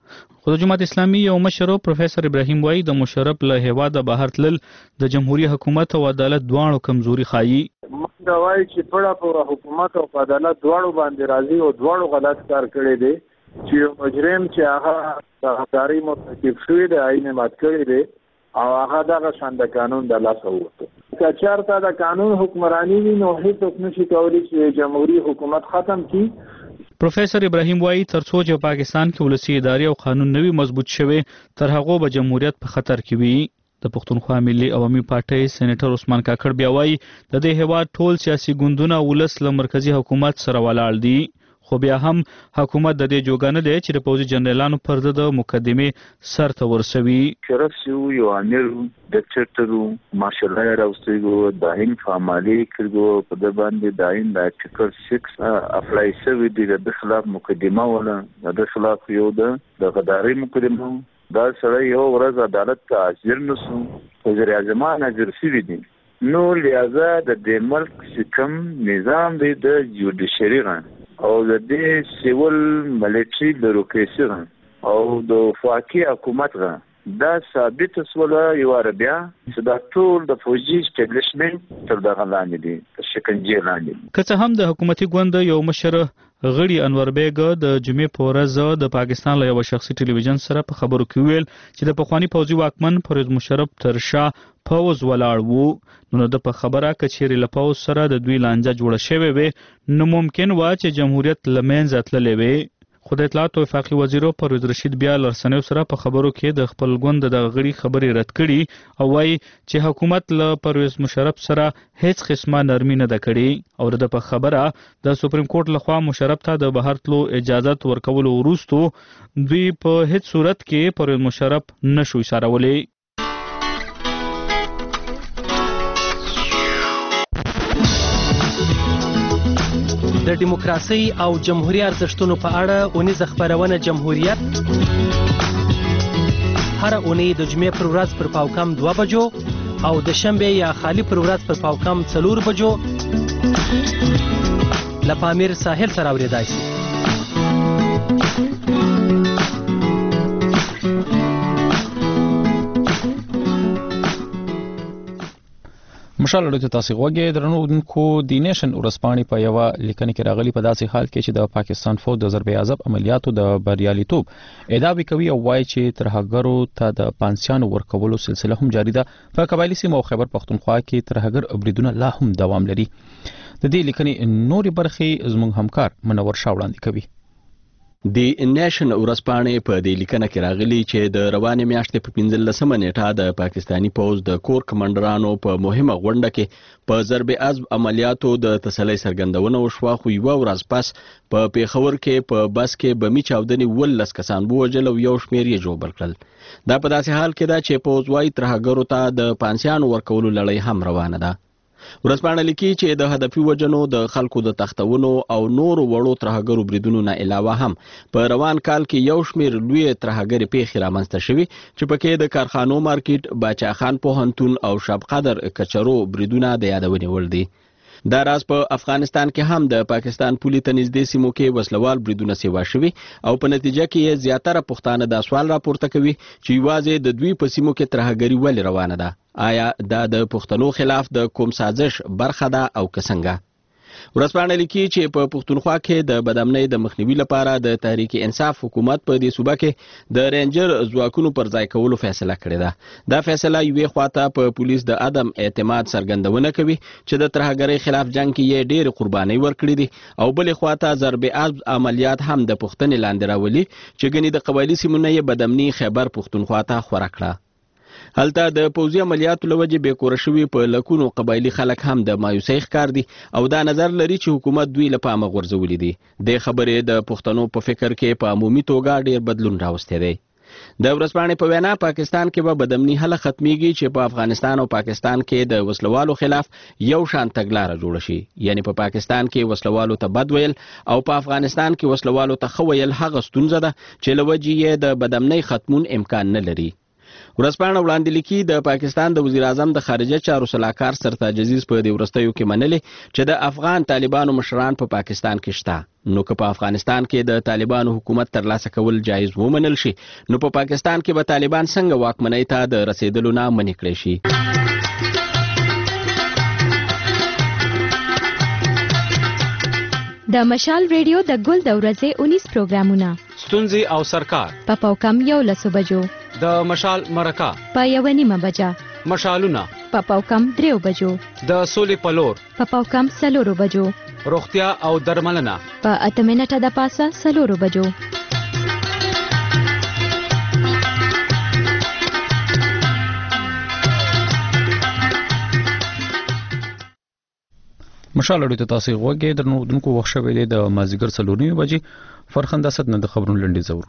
خو د جماعت اسلامي یو مشر پروفیسور ابراهیم وایي د مشرف له هیواده بهر تلل د جمهوریت حکومت او عدالت دواړو کمزوري ښایي. موږ دا وایو چې پړه په حکومت او عدالت دواړو باندې راځي او دواړو غلط کار کړی دی چې یو مجرم چې هغه د غدارۍ مرتکب شوی دی عین مات کړی دی او هغه دغه شان د قانون د لاسه ووته. که چېرته د قانون حکمرانی وي نو هېڅوک نشي کولی چې جمهوري حکومت ختم کړي. پروفیسور ابراهیم وایي تر څو چې پاکستان کې ولسي ادارې او قانون نوي مضبوط شوي تر هغو به جمهوریت په خطر کې وي. د پښتونخوا ملي عوامي پارټۍ سېنیټر عثمان کاکړ بیا وایي د دې هېواد ټول سیاسي ګوندونه ولس له مرکزي حکومت سره ولاړ دي، خو بیا هم حکومت د دې جوګه نه دی چې د پوځي جنرالانو پر ضد د مقدمې سر ته ورسوي. شرف شو یو امیر د چرترو ماشالله راوستیګو د هین فعالي کړو په د باندې د هین د آرټیکل شش اپلای شوی دی د خلاف مقدمه ولا د خلاف یو د غداري مقدمه دا سره یو ورځ عدالت ته حاضر نشو وزیر اعظم حاضر شوی دی. نو لہذا د دې ملک سکم نظام دی د جوډیشري غن او د دې سیول ملټري بیوروکراسي غن او د فاقي حکومت غن دا ثابت سوله یو عربیا چې دا ټول د فوجي اسټابلیشمنت تر دغه لاندې دي تر شکنجې لاندې. که څه هم د حکومتي ګوند یو مشر غړي انور بیګ د جمعې په ورځ د پاکستان له یو شخصي ټلویزیون سره په خبرو کې ویل چې د پخوانی پوځي واکمن پرویز مشرف تر شا پوز ولاړ وو. نو د په خبره کچېرې له پوز سره د دوی لانجه جوړه شوې وي نو ممکن و چې جمهوریت له منځه تللی وي. خو د اطلاعات او وفاقي وزیر پرویز رشید بیا لرسنیو سره په خبرو کې د خپل ګوند د غړي خبرې رد کړي او وایي چې حکومت له پرویز مشرف سره هیڅ قسمه نرمي نه ده کړې او د په خبره د سپریم کورټ لخوا مشرف ته د بهر تلو اجازت ورکولو وروسته دوی په هیڅ صورت کې پرویز مشرف نشو ایسارولی. د دیموکراسي او جمهوریت ارزښتونو په اړه اونیزه خپرونه جمهوریت هر اونۍ د جمعې پر ورځ پر پاوکم دوه بجو او د شنبې یا خالی پر ورځ پر پاوکم څلور بجو له پامیر ساحل سره اورېدای شي. مشال لري تاسو غوږی درنونکو د نیشن ورسپانې په یو لیکنه کې راغلي په داسې حال کې چې د پاکستان فوج د ضرب عذاب عملیاتو د بریالیتوب ادعا کوي او وایي چې ترهګرو ته د پانسیانو ورکولو سلسله هم جاری ده. په قبایلی سیمو او خیبر پختونخوا کې ترهګر بریدونه لا هم دوام لري. د دې لیکنې نورې برخې زموږ همکار منور شاه وړاندې کوي. د نیشن ورسپانې په دې لیکنه کې راغلي چې د روانې میاشتې په پنځلسمه نیټه د پاکستاني پوځ د کور کمانډرانو په مهمه غونډه کې په ضرب عذاب عملیاتو د تسلۍ څرګندونه وشوه، خو یوه ورځ پس په پیښور کې په بس کې بمي چاودنې ولس کسان ووژل او یو شمېر یې ژوبل کړل. دا په داسې حال کې ده چې پوځ وایي ترهګرو ته د پانسیانو ورکولو لړۍ هم روانه ده. ورسپانه لیکي چې د هدفي وجنو د خلکو د تختونو او نورو وړو ترهګرو بریدونو نه علاوه هم په روان کال کې یو شمېر لوی ترهګرې پیښې رامنځته شوي چې پکې د کارخانو مارکیټ، باچاخان پوهنتون او شب قدر کچرو بریدونه د یادونې وړ دي. دا راز په افغانستان کې هم د پاکستان پولي ته نږدې سیمو کې وسلوال بریدونه سیوا شوي او په نتیجه کې یې زیاتره پښتانه دا سوال راپورته کوي چې یوازې د دوی په سیمو کې ترهګري ولې روانه ده؟ آیا دا د پښتنو خلاف د کوم سازش برخه ده او که څنګه؟ ورسپانه لیکي چې په پښتونخوا کې د بدامنۍ د مخنیوي لپاره د تحریک انصاف حکومت په دې صوبه کې د رینجر ځواکونو پر ځای کولو فیصله کړې ده. دا فیصله یوې خواته په پولیس د عدم اعتماد څرګندونه کوي چې د ترهګرۍ خلاف جنگ کې یې ډېرې قربانۍ ورکړې دي او بلې خواته ضرب عذاب عملیات هم د پښتنې لاندې راولي چې ګنې د قبایلي سیمو نه یې بدامني خیبر پښتونخوا ته خوره کړه. هلته د پوځي عملیاتو له وجې بې کوره شوي په لکونو قبایلي خلک هم د مایوسۍ ښکار دي او دا نظر لري چې حکومت دوی له پامه غورځولي دي. دې خبرې د پښتنو په فکر کې په عمومي توګه ډېر بدلون راوستی دی. د ورسپانې په وینا پاکستان کې به بدامني هله ختمیږي چې په افغانستان او پاکستان کې د وسلوالو خلاف یو شان تګلاره جوړه شي. یعنی په پاکستان کې وسلوالو ته بد ویل او په افغانستان کې وسلوالو ته ښه ویل هغه ستونزه ده چې له وجې یې د بدامنۍ ختمون امکان نه لري. ورځپاڼه وړاندې لیکي د پاکستان د وزیر اعظم د خارجه چارو سلاکار سرتاج عزیز په دې وروستیو کې منلې چې د افغان طالبانو مشران په پا پاکستان کې شته، نو که په افغانستان کې د طالبانو حکومت ترلاسه کول جایز ومنل شي نو په پا پاکستان کې به طالبان څنګه واکمنۍ ته د رسیدلو نه منې کړی شي. د مشال ریډیو د ګل د ورځې اونیس پروګرامونه ستونزې او سرکار په پاوکم یو لسو بجو، د مشال مرکه په یوه نیمه بجه، مشالونه په پاوکم دریو بجو، د سولې پلور په پاوکم څلورو بجو، روغتیا او درملنه په اته منټه د پاسه څلورو بجو. مشال اړیو ته تاسو غوږی درنو دونکو وخت شوی دی د مازیګر څلور نیمې بجې. فرخنده اسد نه د خبرونو لنډي زور.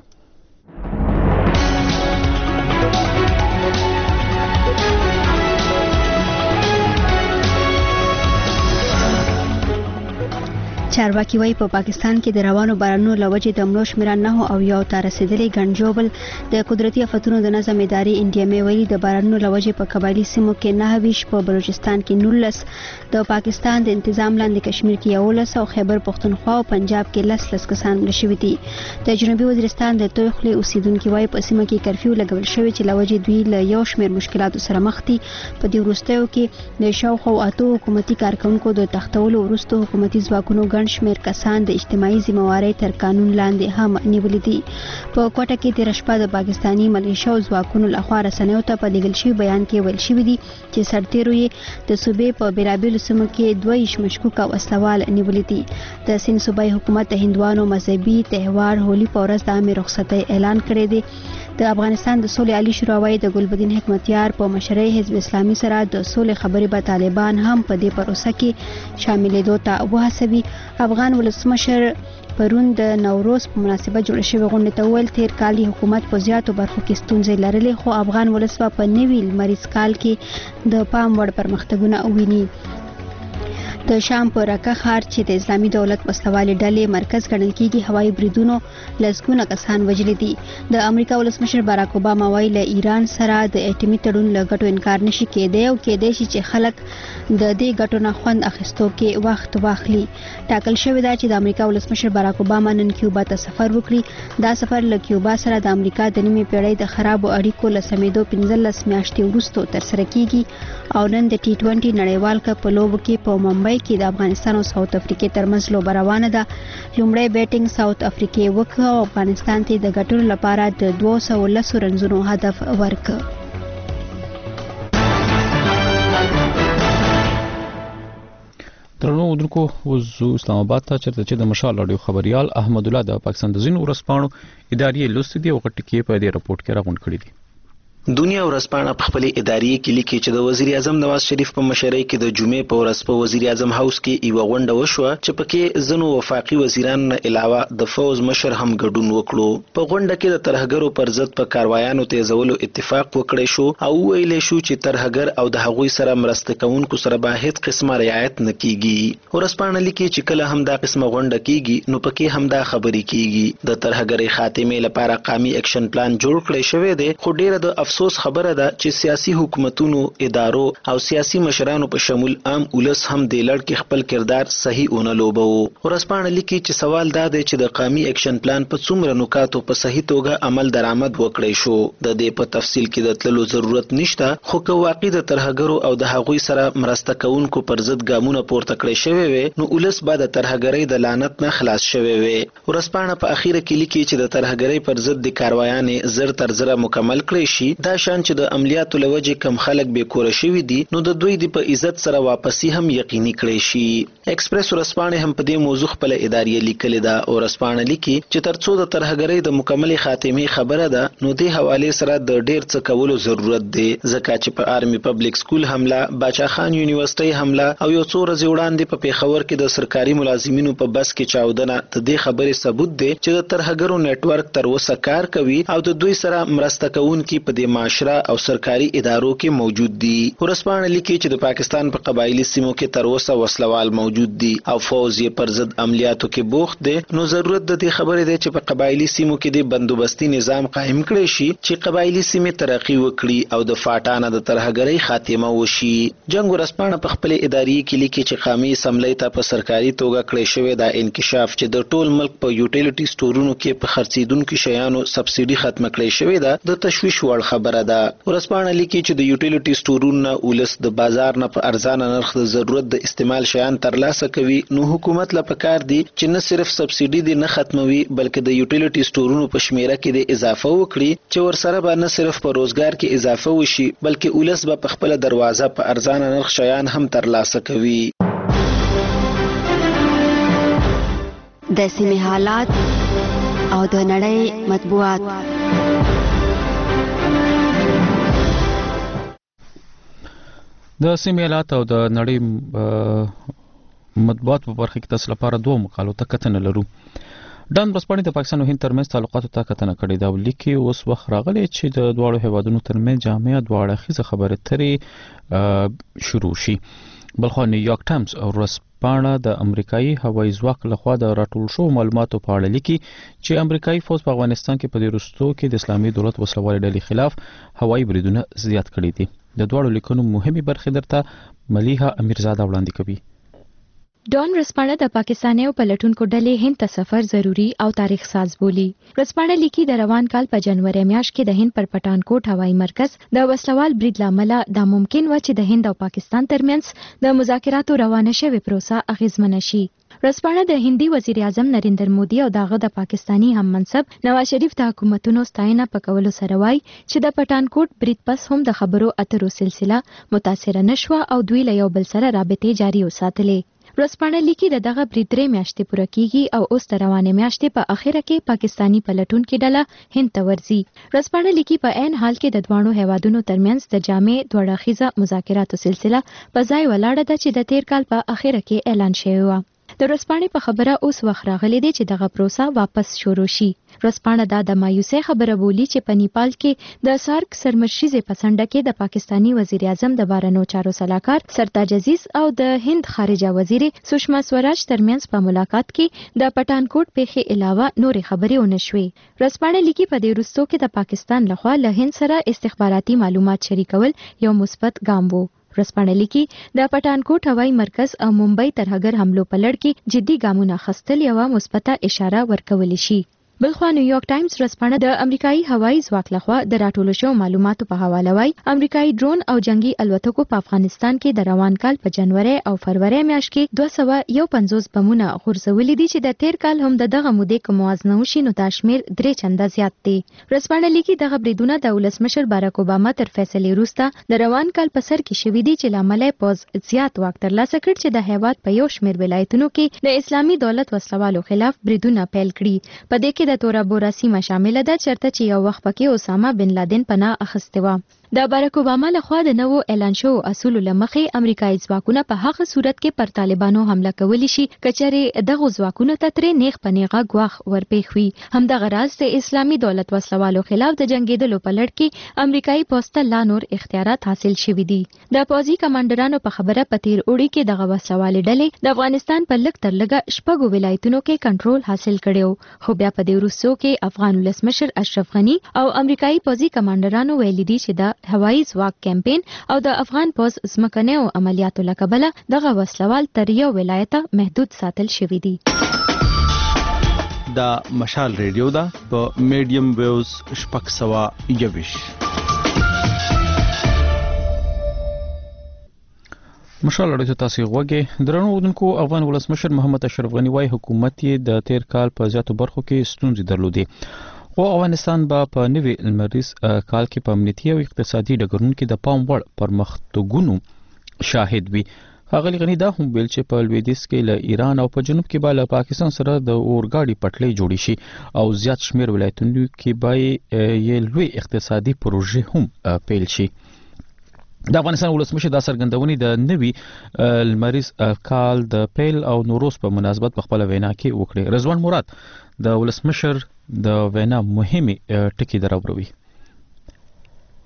چارواکي وايي په پاکستان کې د روانو بارانونو لوجې د مړو شمېر نه او یو ته رسیدلې ګنجوبل د قدرتي آفتونو د نظم ادارې انډیا ویلي د بارانونو لوجې په قبایلی سیمو کې نه ویش، په بلوچستان کې نولس، د پاکستان د تنظیم لاندې کشمیر کې یولس او خیبر پختونخوا او پنجاب کې لس لس کسان مړه شوي دي. د جنوبي وزیرستان د توخلي اوسیدونکو وايي په سیمه کې کرفیو لګول شوی چې لوجې دوی له یو شمېر مشکلاتو سره مخ دي. په دې وروستیو کې د شاوخوا اتو حکومتي کارکونکو د تختولو وروسته حکومتي ځواکونو ګڼ شمېر کسان د اجتماعي ذمہوارۍ تر قانون لاندې هم نیولې دي. په کوټه کې تیر شپه د پاکستانی ملیشیا او ځواکونو لخوا رسنیو ته په لیږل شوي بیان کې ویل شوي دي چې سرتیرو یې د صوبې په بیلابیلو سیمو کې دوه ویشت مشکوک وسلوال نیولي دي. د سند صوبایي حکومت د هندوانو مذهبي تهوار هولي په ورځ د عامې رخصتۍ اعلان کړی دی. د افغانستان د سولې عالی شورا وايي د ګلبدین حکمتیار په مشرۍ حزب اسلامي سره د سولې خبرې به طالبان هم په دې پروسه کې شاملېدو ته وهڅوي. افغان ولسمشر پرون د نوروز په مناسبت جوړ شوی غونډه ته ویل تیر کال حکومت په زیاتو برخو کې ستونزې لرلې، خو افغان ولس په نوي لمریز کال کې د پام وړ پرمختګونه وویني. د شام په رکه ښار چې د اسلامي دولت وسلوالې ډلې مرکز ګڼل کیږي هوایي بریدونو لسګونه کسان وژلي دي. د امریکا ولسمشر باراک اوباما وایي له ایران سره د اټومي تړون له ګټو انکار نشي کېدی او کېدای شي چې خلک د دې ګټو نه خوند اخیستو کې وخت واخلي. ټاکل شوې ده چې د امریکا ولسمشر باراک اوباما نن کیوبا ته سفر وکړي. دا سفر له کیوبا سره د امریکا د نیمې پیړۍ د خرابو اړیکو له سمېدو پنځلس میاشتې وروسته ترسره کیږي او نن د ټي ټوینټي نړیوال کپ په لوبو کې په ممبئی کې د افغانستان او ساوث افریقې ترمنځ لوبه روانه ده. لومړی بیټینګ ساوث افریقې وکړ او افغانستان ته د ګټلو لپاره د دوه سوه لس رنزونو هدف ورکړ. درنو ودونکو وزو اسلام آباد ته چرته چې د مشال اډیو خبريال احمد الله د پاکستان د زین ورسپانو ادارې لوستي دی او غټکی په دې رپورت کې راغونډ کړی دی. دنیا ورځپاڼه په خپلې ادارې کې لیکي چې د وزیر اعظم نواز شریف په مشرۍ کې د جمعې په ورځ په وزیر اعظم هاوس کې یوه غونډه وشوه چې پکې ځینو وفاقي وزیرانو نه علاوه د فوز مشر هم ګډون وکړو. په غونډه کې د ترهګرو پر ضد په کاروایانو تیزولو اتفاق وکړی شو او وویلی شو چې ترهګر او د هغوی سره مرسته کوونکو سره به هیڅ قسمه رعایت نه کیږي. ورځپاڼه لیکي چې کله هم دا قسمه غونډه کیږي نو پکې هم دا خبرې کیږي. د ترهګرۍ خاتمې لپاره قومي اکشن پلان جوړ کړی شوی دی، خو ډیره د افسوس خبره ده چې سیاسي حکومتونو، ادارو او سیاسي مشرانو په شمول عام ولس هم د لړ کې خپل کردار صحیح ونه لوبو. ورځپاڼه لیکي چې سوال دا دی چې د قومي اکشن پلان په څومره نکاتو په صحیح توګه عمل درآمد وکړی شو. د دې په تفصیل کې د تللو ضرورت نشته، خو که واقعي د ترهګرو او د هغوی سره مرسته کوونکو پر ضد ګامونه پورته کړی شوی وي نو ولس به د ترهګرۍ د لعنت نه خلاص شوی وي. ورځپاڼه په اخیره کې لیکي چې د ترهګرۍ پر ضد د کاروایانې زر تر زره مکمل کړی شي. دا شان چې د عملیاتو لوجې کم خلک بې کوره شوي دي نو د دوی د په عزت سره واپسی هم یقیني کړی شي. ایکسپریس ورځپاڼې هم په دې موضوع خپله اداریه لیکلې ده. ورځپاڼه لیکي چې تر څو د ترهګرۍ د مکملې خاتمې خبره ده نو دې حوالې سره د ډېر څه کولو ضرورت دی، ځکه چې په آرمي پبلک سکول حمله، باچا خان یونیورسټۍ حمله او یو څو ورځې وړاندې په پیښور کې د سرکاري ملازمینو په بس کې چاودنه د دې خبرې ثبوت دی چې د ترهګرو نیټورک تر اوسه کار کوي او د دوی سره مرسته کوونکي په دې معاشره او سرکاري ادارو کې موجود دي. ورسپانه لیکي چې د پاکستان په قبایلی سیمو کې تر اوسه وسلوال موجود دي او فوز یې پر ضد عملیاتو کې بوخت دي. نو ضرورت د دې خبرې ده چې په قبایلی سیمو کې د بندوبستي نظام قائم کړي شي چې قبایلی سیمې ترقی وکړي او د فاټانه د ترهګرۍ خاتمه وشي. جنگ ورسپانه په خپل اداري کې لیکي چې قومي اسمبلی ته په سرکاري توګه کړی شوی دا انکشاف چې د ټول ملک په یوټیلیټي سټورونو کې په خرڅیدونکو شیانو سبسایډي ختمه کړی شوی ده د تشویش وړ خبره ده. ورسپانه لیکي چې د یوټیلیټي سټورونو ولس د بازار نه په ارزانه نرخ د ضرورت د استعمال شیان ترلاسه کوي. نو حکومت له پکار دی چې نه صرف سبسایډي دي نه ختموي بلکې د یوټیلیټي سټورونو په شمیره کې د اضافه وکړي چې ورسره به نه صرف په روزګار کې اضافه وشي بلکې ولس به په خپل دروازه په ارزانه نرخ شیان هم ترلاسه کوي. د سیمې حالات او د نړۍ مطبوعات. د سیمې حالات او د نړۍ مطبوعات په برخه کې تاسو لپاره دوه مقالو ته کتنه لرو. ډان ورځپاڼې د پاکستان او هند ترمنځ تعلقاتو ته کتنه کړې ده، ولیکي اوس وخت راغلی چې د دواړو هیوادونو ترمنځ جامع دواړه اړخیزه خبرې اترې شروع شي. بلخو نیویارک ټایمز او ورځپاڼه د امریکایي هوایي ځواک لخوا د راټول شوو معلوماتو په اړه لیکي چې امریکایي فوز په افغانستان کې په دې وروستو کې د اسلامي دولت وسلوالې ډلې خلاف هوایي بریدونه زیات کړي دي. د دواړو لیکنو مهمه برخه درته ملیحه امیرزاده وړاندې کوي. ډان ورځپاڼه د پاکستانیو پلټونکو ډلې هند ته سفر ضروری او تاریخ ساز بولی. ورځپاڼه لیکي د روان کال په جنوري میاشت کې د هند پر پټانکوټ هوایي مرکز د وسلوال برید لامل دا ممکن و چې د هند او پاکستان ترمنځ د مذاکراتو روانه شوې پروسه اغیزمنه شي. ورځپاڼه د هندي وزیر اعظم نریندر مودي او دغه د پاکستانی هم منصب نواز شریف د حکومتونو ستاینه په کولو سره وایي چې د پټانکوټ برید پس هم د خبرو اترو سلسله متاثره نشوه او دوی له یو بل سره رابطې جاري وساتلې. ورځپاڼه لیکي د دغه برید درې میاشتې پوره کیږي او اوس د روانې میاشتې په اخره کې پاکستانی پلټونکو ډله هند ته ورځي. ورځپاڼه لیکي په عین حال کې د دوانو هیوادونو ترمنځ د جامع دوه اړخیزه مذاکراتو سلسله په ځای ولاړه ده چې د تیر کال په اخره کې اعلان شوی و. د ورځپاڼې په خبره اوس وخت راغلی دی چې دغه پروسه واپس شروع شي. ورځپاڼه دا د مایوسۍ خبره بولی چې په نیپال کې د سارک سرمشریزې په څنډه کې د پاکستانی وزیر اعظم د بهرنیو چارو سلاکار سرتاج عزیز او د هند خارجه وزیر سشما سوراج ترمنځ په ملاقات کې د پټانکوټ پیښې علاوه نورې خبرې ونه شوې. ورځپاڼه لیکي په دې وروستو کې د پاکستان لخوا له هند سره استخباراتي معلومات شریکول یو مثبت ګام وو. ورځپاڼه لیکي د پټانکوټ هوایي مرکز او ممبئی ترهګر حملو په لړ کې جدي ګامونه اخیستل یوه مثبته اشاره ورکولی شي. بلخوا نیویارک ټایمز ورځپاڼه د امریکایي هوایي ځواک لخوا د راټولو شوو معلوماتو په حواله وایي امریکایي ډرون او جنگي الوتکو په افغانستان کې د روان کال په جنوري او فروری میاشت کې دوه سوه یو پنځوس بمونه غورځولي دي چې د تیر کال هم د دغه مودې که موازنه وشي نو دا شمېر درې چنده زیات دی. ورځپاڼه لیکي دغه بریدونه د ولسمشر باراک اوباما تر فیصلې وروسته د روان کال په سر کې شوي دي چې له امله یې پوځ زیات واک ترلاسه کړ چې د هیواد په یو شمېر ولایتونو کې د اسلامي دولت وسلوالو خلاف بریدونه پیل کړي. په دې کې د تورا بورا سیمه شامله ده چرته چې یو وخت پکې اسامه بن لادن پناه اخیستې وه. د باراک اوباما لخوا د نوو اعلان شوو اصولو له مخې امریکایي ځواکونه په هغه صورت کې پر طالبانو حمله کولی شي که چېرې دغو ځواکونو ته ترې نیغ په نیغه ګواښ ورپېښ وي. همدغه راز د اسلامي دولت وسلوالو خلاف د جنګېدلو په لړ کې امریکایي پوځ ته لا نور اختیارات حاصل شوي دي. د پوځي کمانډرانو په خبره په تیر اوړي کې دغه وسلوالې ډلې د افغانستان په لږ تر لږه شپږو ولایتونو کې کنټرول حاصل کړی، خو بیا په دې وروستو کې افغان ولسمشر اشرف غني او امریکایي پوځي کمانډرانو ویلي دي چې د هوایي ځواک کمپین او د افغان پوځ ځمکنیو عملیاتو له کبله دغه وسلوال تر یو ولایته محدود ساتل شوي دي. دا مشال ریډیو ده په میډیم ویوز شپږ سوه یویشت. مشال اړیدو تاسو غوږی درنو اودونکو افغان ولسمشر محمد اشرف غني وايي حکومت یې د تیر کال په زیاتو برخو کې ستونزې درلودې، خو افغانستان به په نوي لمریز کال کې په امنیتي او اقتصادي ډګرونو کې د پام وړ پرمختګونو شاهد وي. ښاغلي غني دا هم ویل چې په لویدیځ کې له ایران او په جنوب کې به له پاکستان سره د اورګاډي پټلۍ جوړې شي او زیات شمېر ولایتونو کې به یې لوی اقتصادي پروژې هم پیل شي. د افغانستان ولسمشر دا څرګندونې د نوي لمریز کال د پیل او نوروز په مناسبت په خپله وینا کې وکړې. رضوان مراد د ولسمشر د وینا مهمې ټکي دراوروي.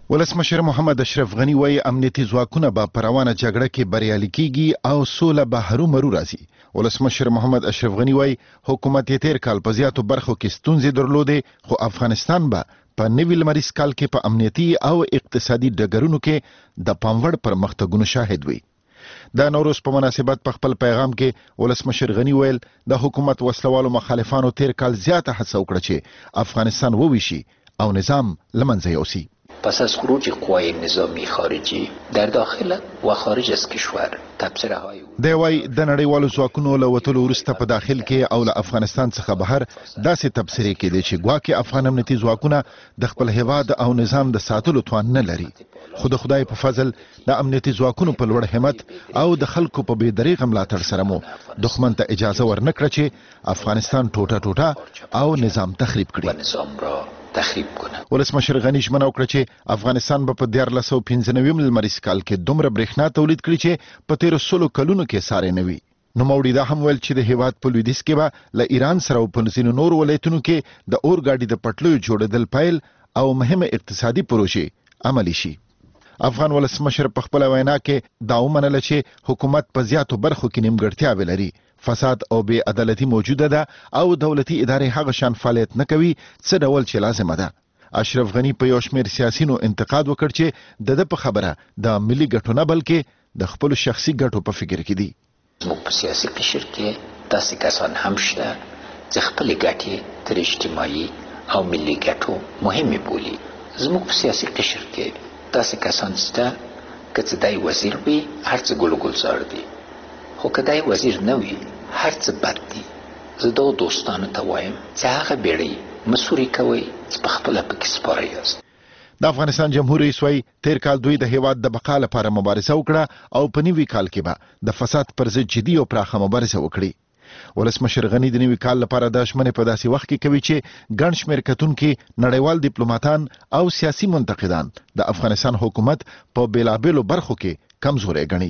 ولسمشر محمد اشرف غنی وایي امنیتي ځواکونه به په روانه جګړه کې بریالي کیږي او سوله به هرومرو راځي. ولسمشر محمد اشرف غنی وایي حکومت یې تیر کال په زیاتو برخو کې ستونزې درلودې خو افغانستان به په نوي لمریز کال کې په امنیتي او اقتصادي ډګرونو کې د پاموړ پرمختګونو شاهد وي. د نوروز په مناسبت په خپل پیغام کې ولسمشر غنی ویل د حکومت وسلوالو مخالفانو تیر کال زیاته هڅه وکړه چې افغانستان وویشي او نظام لمنځه یوسي. پس از خروج قوای نظامی خارجی در داخل و خارج از کشور تبصره های دی وای د نړیوالو ځواکونو له وتلو وروسته په داخل کې او له افغانستان څخه بهر داسې تبصرې کېدې چې ګواکې افغان امنیتي ځواکونه د خپل هیواد او نظام د ساتلو توان نه لري. خو د خدای په فضل د امنیتي ځواکونو په لوړ همت او د خلکو په بې دریغه ملاتړ سره مو دښمن ته اجازه ورنکړه چې افغانستان ټوټه ټوټه او نظام تخریب کړي. تخریب کنه. ولسمشر غنی ژمنه وکړه چې افغانستان به په دیارلس سوه پنځه نوي لمریز کال کې دومره برېښنا تولید کړي چې په تیرو سلو کلونو کې ساری نه وي. نوموړي دا هم ویل چې د هیواد په لویدیځ کې به له ایران سره او په ځینو نورو ولایتونو کې د اورګاډي د پټلیو جوړېدل پیل او مهمه اقتصادي پروژې عملي شي. افغان ولسمشر په خپله وینا کې دا ومنله چې حکومت په زیاتو برخو کې نیمګړتیاوې لري، فساد او بې عدالتي موجوده ده او دولتي ادارې هغه شان فعالیت نه کوي څه ډول چې لازمه ده. اشرف غنی په یو شمېر سیاسینو انتقاد وکړ چې د ده په خبره د ملي ګټو نه بلکې د خپلو شخصي ګټو په فکر کې دي. زموږ په سیاسي قشر کې داسې کسان هم شته چې خپلې ګټې تر اجتماعي او ملي ګټو مهمې بولي. زموږ په سیاسي قشر کې داسې کسان شته که څه دی وزیر وي هر څه ګل ګلزار دي، خو که دی وزیر نه وي هر څه بد دي. زه دغو دوستانو ته وایم چې هغه بیړۍ مه سوري کوئ چې په خپله پکې سپاره یاست. د افغانستان جمهور رئیس وایي تیر کال دوی د هیواد د بقا لپاره مبارزه وکړه او په نوي کال کې به د فساد پر ضد جدي او پراخه مبارزه وکړي. ولسمشر غنی د نوي کال لپاره د ژمنې په داسې وخت کې کوي چې ګڼ شمېر کتونکي نړیوال ډیپلوماتان او سیاسي منتقدان د افغانستان حکومت په بېلابېلو برخو کې کمزوری ګڼي.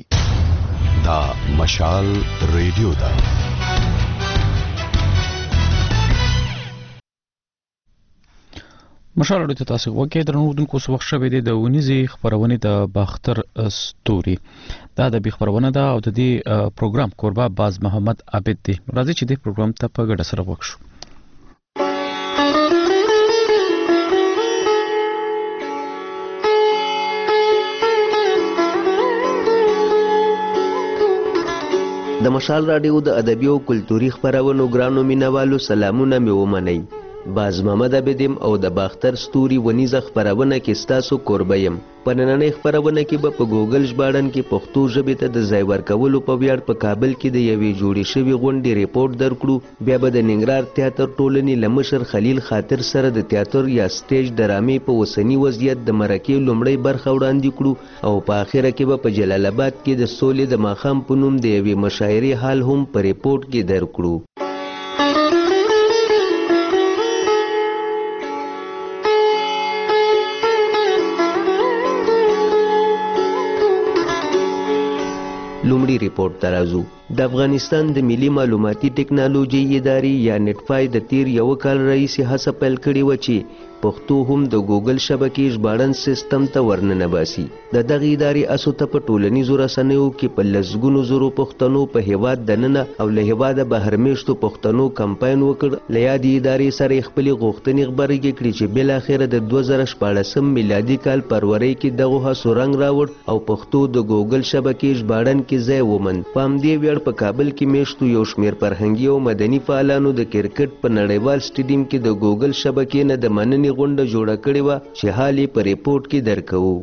دا مشال ریډیو ده. مشال ریډیو ته تاسو وګورئ. درنو دونکو څه وخت شوی دی د ونیزي خبرونه د باختر ستوري دا د بي خبرونه ده او د دې پروګرام کوربه باز محمد عابد دی. راځي چې د پروګرام ته په ګډه سره وکړو. د مشال راډیو د ادبي او کلتوري خبرونو ګرانو مینوالو سلامونه مې ومنئ. باز محمد عابدیم او د باختر ستوري ونیزه خبرونه کې ستاسو کوربه یم. په نننۍ خبرونه کې به په ګوګل ژباړن کې پښتو ژبې ته د ځای ورکولو په ویاړ په کابل کې د یوې جوړې شوې غونډې ریپورټ درکړو. بیا به د ننګرهار تیاتر ټولنې له مشر خلیل خاطر سره د تیاتر یا سټیج ډرامې په اوسني وضعیت د مرکې لومړۍ برخه وړاندې کړو او په آخره کې به په جلال آباد کې د سولې د ماښام په نوم د یوې مشاعرې حال هم په ریپورټ کې درکړو. لومړی ریپورټ ته راځو. د افغانستان د ملي معلوماتي ټکنالوژي ادارې یا نټفای د تیر یو کال راهیسې هڅه پیل کړې وه چې پښتو هم د ګوګل شبکې ژباړن سیستم ته ورننه باسي. د دغې ادارې اسو ته په ټولنیزو رسنیو کې په لسګونو زرو پښتنو په هیواد دننه او له هیواده بهر میشتو پښتنو کمپاین وکړ. له یادې ادارې سره یې خپلې غوښتنې غبرګې کړې چې بالاخره د دوه زره شپاړسم میلادي کال فروری کې دغو هڅو رنګ راوړ او پښتو د ګوګل شبکې ژباړن کې ځای وموند. په همدې ویاړ په کابل کې میشتو یو شمېر فرهنګي او مدني فعالانو د کرکټ په نړیوال سټیډیم کې د ګوګل شبکې نه د مننې غونډه جوړه کړې وه چې حال یې په ریپورټ کې درکوو.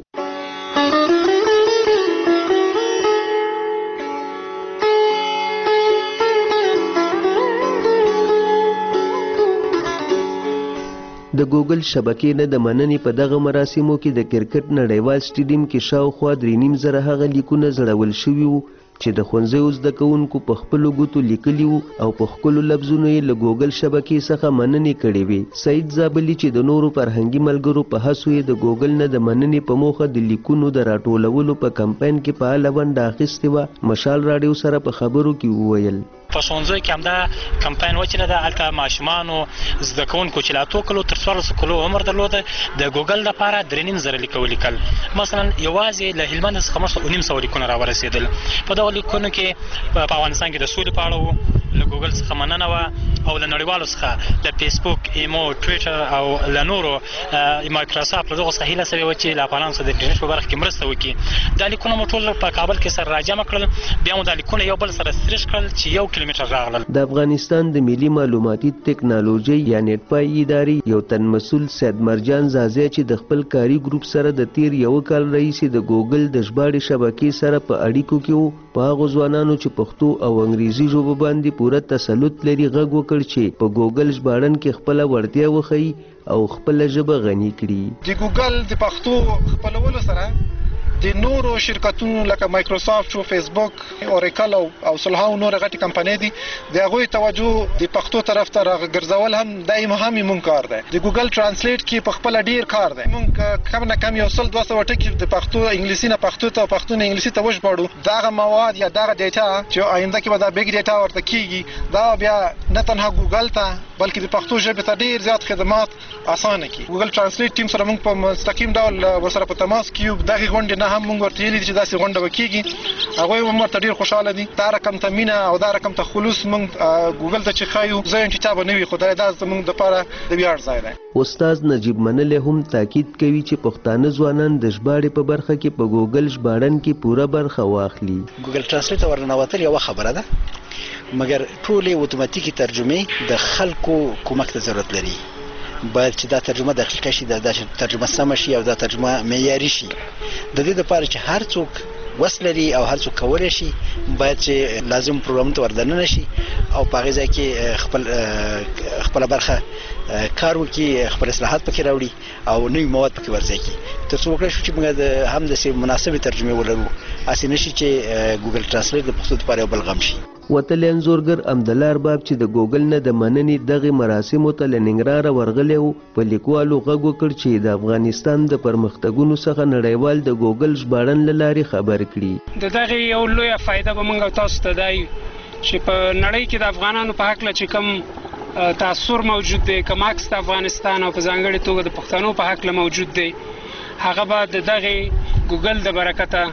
د ګوګل شبکې نه د مننې په دغه مراسمو کې د کرکټ نړیوال سټیډیم کې شاوخوا درې نیم زره هغه لیکونه زړول شوي وو چې د ښوونځیو زده کوونکو په خپلو ګوتو لیکلي وو او په ښکلو لفظونو یې له ګوګل شبکې څخه مننې کړې وې. سعید زابلي چې د نورو فرهنګي ملګرو په هڅو یې د ګوګل نه د مننې په موخه د لیکونو د راټولولو په کمپاین کې فعاله ونډه اخیستې وه، مشال راډیو سره په خبرو کې وویل. په ښوونځیو کې همدا کمپاین وچلېده. هلته ماشومانو زده کوونکو چې له اتو کلو تر څوارلسو کلو عمر درلوده د ګوګل لپاره درې نیم زره لیکه ولیکل. مثلا یوازې له هلمند څخه موږ ته اوه نیم سوه لیکونه راورسېدل. په دغو لیکونو کې په افغانستان کې د سولې په اړه وو، له ګوګل څخه مننه وه، او له نړیوالو څخه له فیسبوک، ایمو، ټویټر او له نورو مایکروسافټ له دغو څخه هیله سوې وه چې له افغانانو سره د انټرنیټ په برخه کې مرسته وکړي. دا لیکونه مو ټول په کابل کې سره راجمع کړل، بیا مو دا لیکونه یو بل سره سرچ کړل چې یو کیلومتر راغلل. د افغانستان د ملي معلوماتي ټکنالوژي یا نیټ پای ادارې یو تن مسول سید مرجان زازی چې د خپل کاري ګروپ سره د تیر یو کال راهیسې د ګوګل د ژباړې شبکې سره په اړیکو کې وو، په هغو ځوانانو چې پښتو او انګریزي ژبو باندې پوره تسلط لري غږ وکړ چې په ګوګل ژباړن کې خپله وړتیا وښیي او خپله ژبه غني کړي. د ګوګل د پښتو خپلولو سره د نورو شرکتونو لکه مایکروسافټ او فیسبوک، اوریکل او سلهاو نور غټي کمپنۍ دي، د هغوی توجه د پښتو طرف ته راګرځول هم دایمه هم مونږ کار دی. د ګوګل ترانسلیټ کې په خپل ډیر کار دی. مونږ کم نه کم یو سل دوه سوه ټکي د پښتو انګلیسي نه پښتو ته او پښتو نه انګلیسي ته وژباړو. دغه مواد یا دغه ډیټا چې آینده کې به دا بیگ ډیټا ورته کیږي، دا بیا نه تنها ګوګل ته بلکې د پښتو ژبې ته ډیر زیات خدمات اسانه کړي. ګوګل ترانسلیټ ټیم سره مونږ په مستقیم ډول ورسره په تماس کې دغه غونډې نه هم مونږ ورته ویلي چې داسې غونډه وکړي. هغوی هم ورته ډېر خوشحاله دي. دا رقم ته مینه او دا رقم ته خلوص مونږ ګوګل ته چې ښایو، زه یم چې چا به نه وي، خو دا زموږ دپاره د ویاړ ځای دی. استاد نجیب منلی هم تاکید کوي چې پښتانه ځوانان د ژباړې په برخه کې په ګوګل ژباړن کې پوره برخه واخلي. ګوګل ترانسلیټ ورننوتل یوه خبره ده، مګر ټولې اتوماتیکي ترجمې د خلکو کومک ته ضرورت لري. باید چې دا ترجمه دقیقه شي، دا ترجمه سمه شي او دا ترجمه معیاري شي. د دې لپاره چې هر څوک وس لري او هر څوک کولی شي، باید چې لازم پروګرام ته وردننه شي او په هغې ځای کې خپل خپله برخه کار وکړي، خپل اصلاحات پکې راوړي او نوي مواد پکې ورځای کړي، تر څو وکړی شو چې موږ هم داسې مناسبې ترجمې ولرو، هسې نه شي چې ګوګل ترانسلیټ د پښتو دپاره یو بل غم شي. وتلی انځورګر امدله ارباب چې د ګوګل نه د مننې دغې مراسمو ته له ننګرهاره ورغلی و، په لیکوالو غږ وکړ چې د افغانستان د پرمختګونو څخه نړیوال د ګوګل ژباړن له لارې خبر کړي. د دغې یو لویه فایده به موږ تاسو ته دا چې په نړۍ کې د افغانانو په هکله چې کوم تاثر موجود دی، کوم عکس د افغانستان او په ځانګړې توګه د پښتنو په هکله موجود دی، هغه به د دغې ګوګل د برکته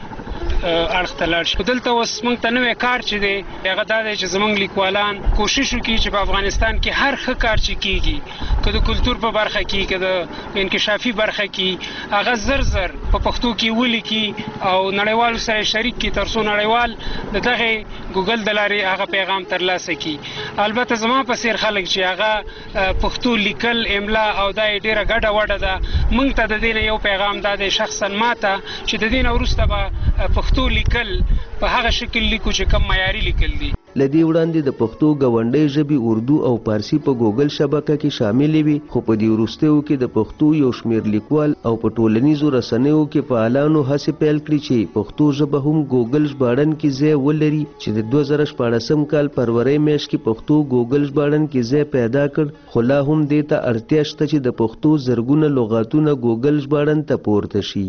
اړخ ته لاړ شي. دلته اوس موږ ته نوی کار چې دی هغه دا دی چې زموږ لیکوالان کوشش وکړي چې په افغانستان کې هر ښه کار چې کیږي، که د کلتور په برخه کې، که د انکشافي برخه کې، هغه زر زر په پښتو کې ولیکي او نړیوالو سره شریک کړي، تر څو نړیوال د دغې ګوګل د لارې هغه پیغام ترلاسه کړي. البته زما په څېر خلک چې هغه پښتو لیکل، املا او دا یې ډېره ګډه وډه ده، موږ ته د دې نه یو پیغام دا دی شخصا ما ته چې د دې نه وروسته به پښتو لیکل په هغه شکل لیکو چې کم معیاري لیکل دي. له دې وړاندې د پښتو ګاونډۍ ژبې اردو او پارسي په ګوګل شبکه کې شاملې وي، خو په دې وروستیو کې د پښتو یو شمېر لیکوال او په ټولنیزو رسنیو کې فعالانو هڅې پیل کړي چې پښتو ژبه هم ګوګل ژباړن کې ځای ولري، چې د دوه زره شپاړسم کال فروری میاشت کې پښتو ګوګل ژباړن کې ځای پیدا کړ، خو لا هم دې ته اړتیا شته چې د پښتو زرګونه لغاتونه ګوګل ژباړن ته پورته شي.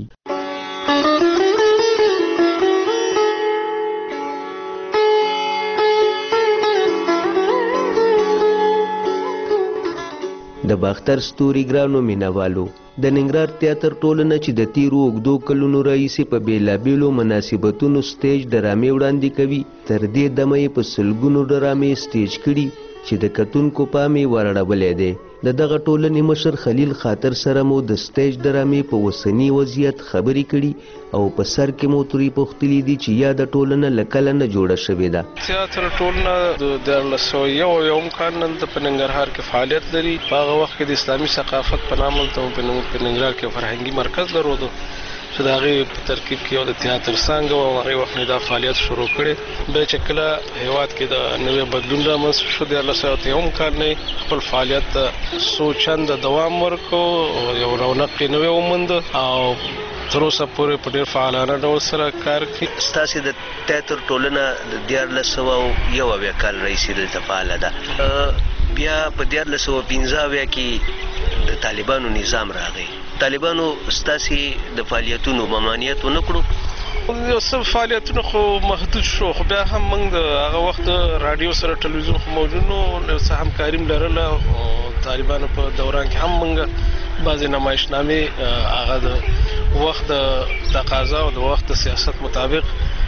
د باختر ستوري ګرانو مینوالو، د ننګرهار تیاتر ټولنه چې د تیرو اوږدو کلونو راهیسې په بېلابېلو مناسبتونو سټیج ډرامې وړاندې کوي، تر دې دمه یې په سلګونو ډرامې سټیج کړي چې د کتونکو پام یې ورړولی دی. د دغه ټولنې مشر خلیل خاطر سره مو د سټیج ډرامې په اوسني وضعیت خبرې کړي او په سر کې مو ترې پوښتلي دي چې یاده ټولنه له کله نه جوړه شوې ده. تیاتر ټولنه د دیارلس سوه یو اویایم کال نه په ننګرهار کې فعالیت لري. په هغه وخت کې د اسلامي ثقافت په نامه ته په ننګرهار کې فرهنګي مرکز درلود چې د هغې په ترکیب کې یو د تیاتر څانګه وه او هغې وخت نه دا فعالیت شروع کړې. بیا چې کله هېواد کې د نوی بدلون رامنځته شو، دیارلس سوه اتیایم کال نه خپل فعالیت ته څو چنده دوام ورکړو، یو رونق یې نوی ومونده او تر اوسه پورې په ډېر فعالانه ډول سره کار کوي. ستاسې د تیاتر ټولنه د دیارلس سوه یو اویا کال راهیسې دلته فعاله ده. بیا په دیارلس سوه پنځه اویا کې د طالبانو نظام راغی. طالبانو ستاسې د فعالیتونو ممانعت ونه کړو؟ یو څه فعالیتونه خو محدود شو، خو بیا هم موږ د هغه وخت رادیو سره ټلویزیون خو موجود نو څه همکاري لرله. طالبانو په دوران کې هم موږ بعضې نمایشنامې هغه د وخت د تقاضا او د وخت د سیاست مطابق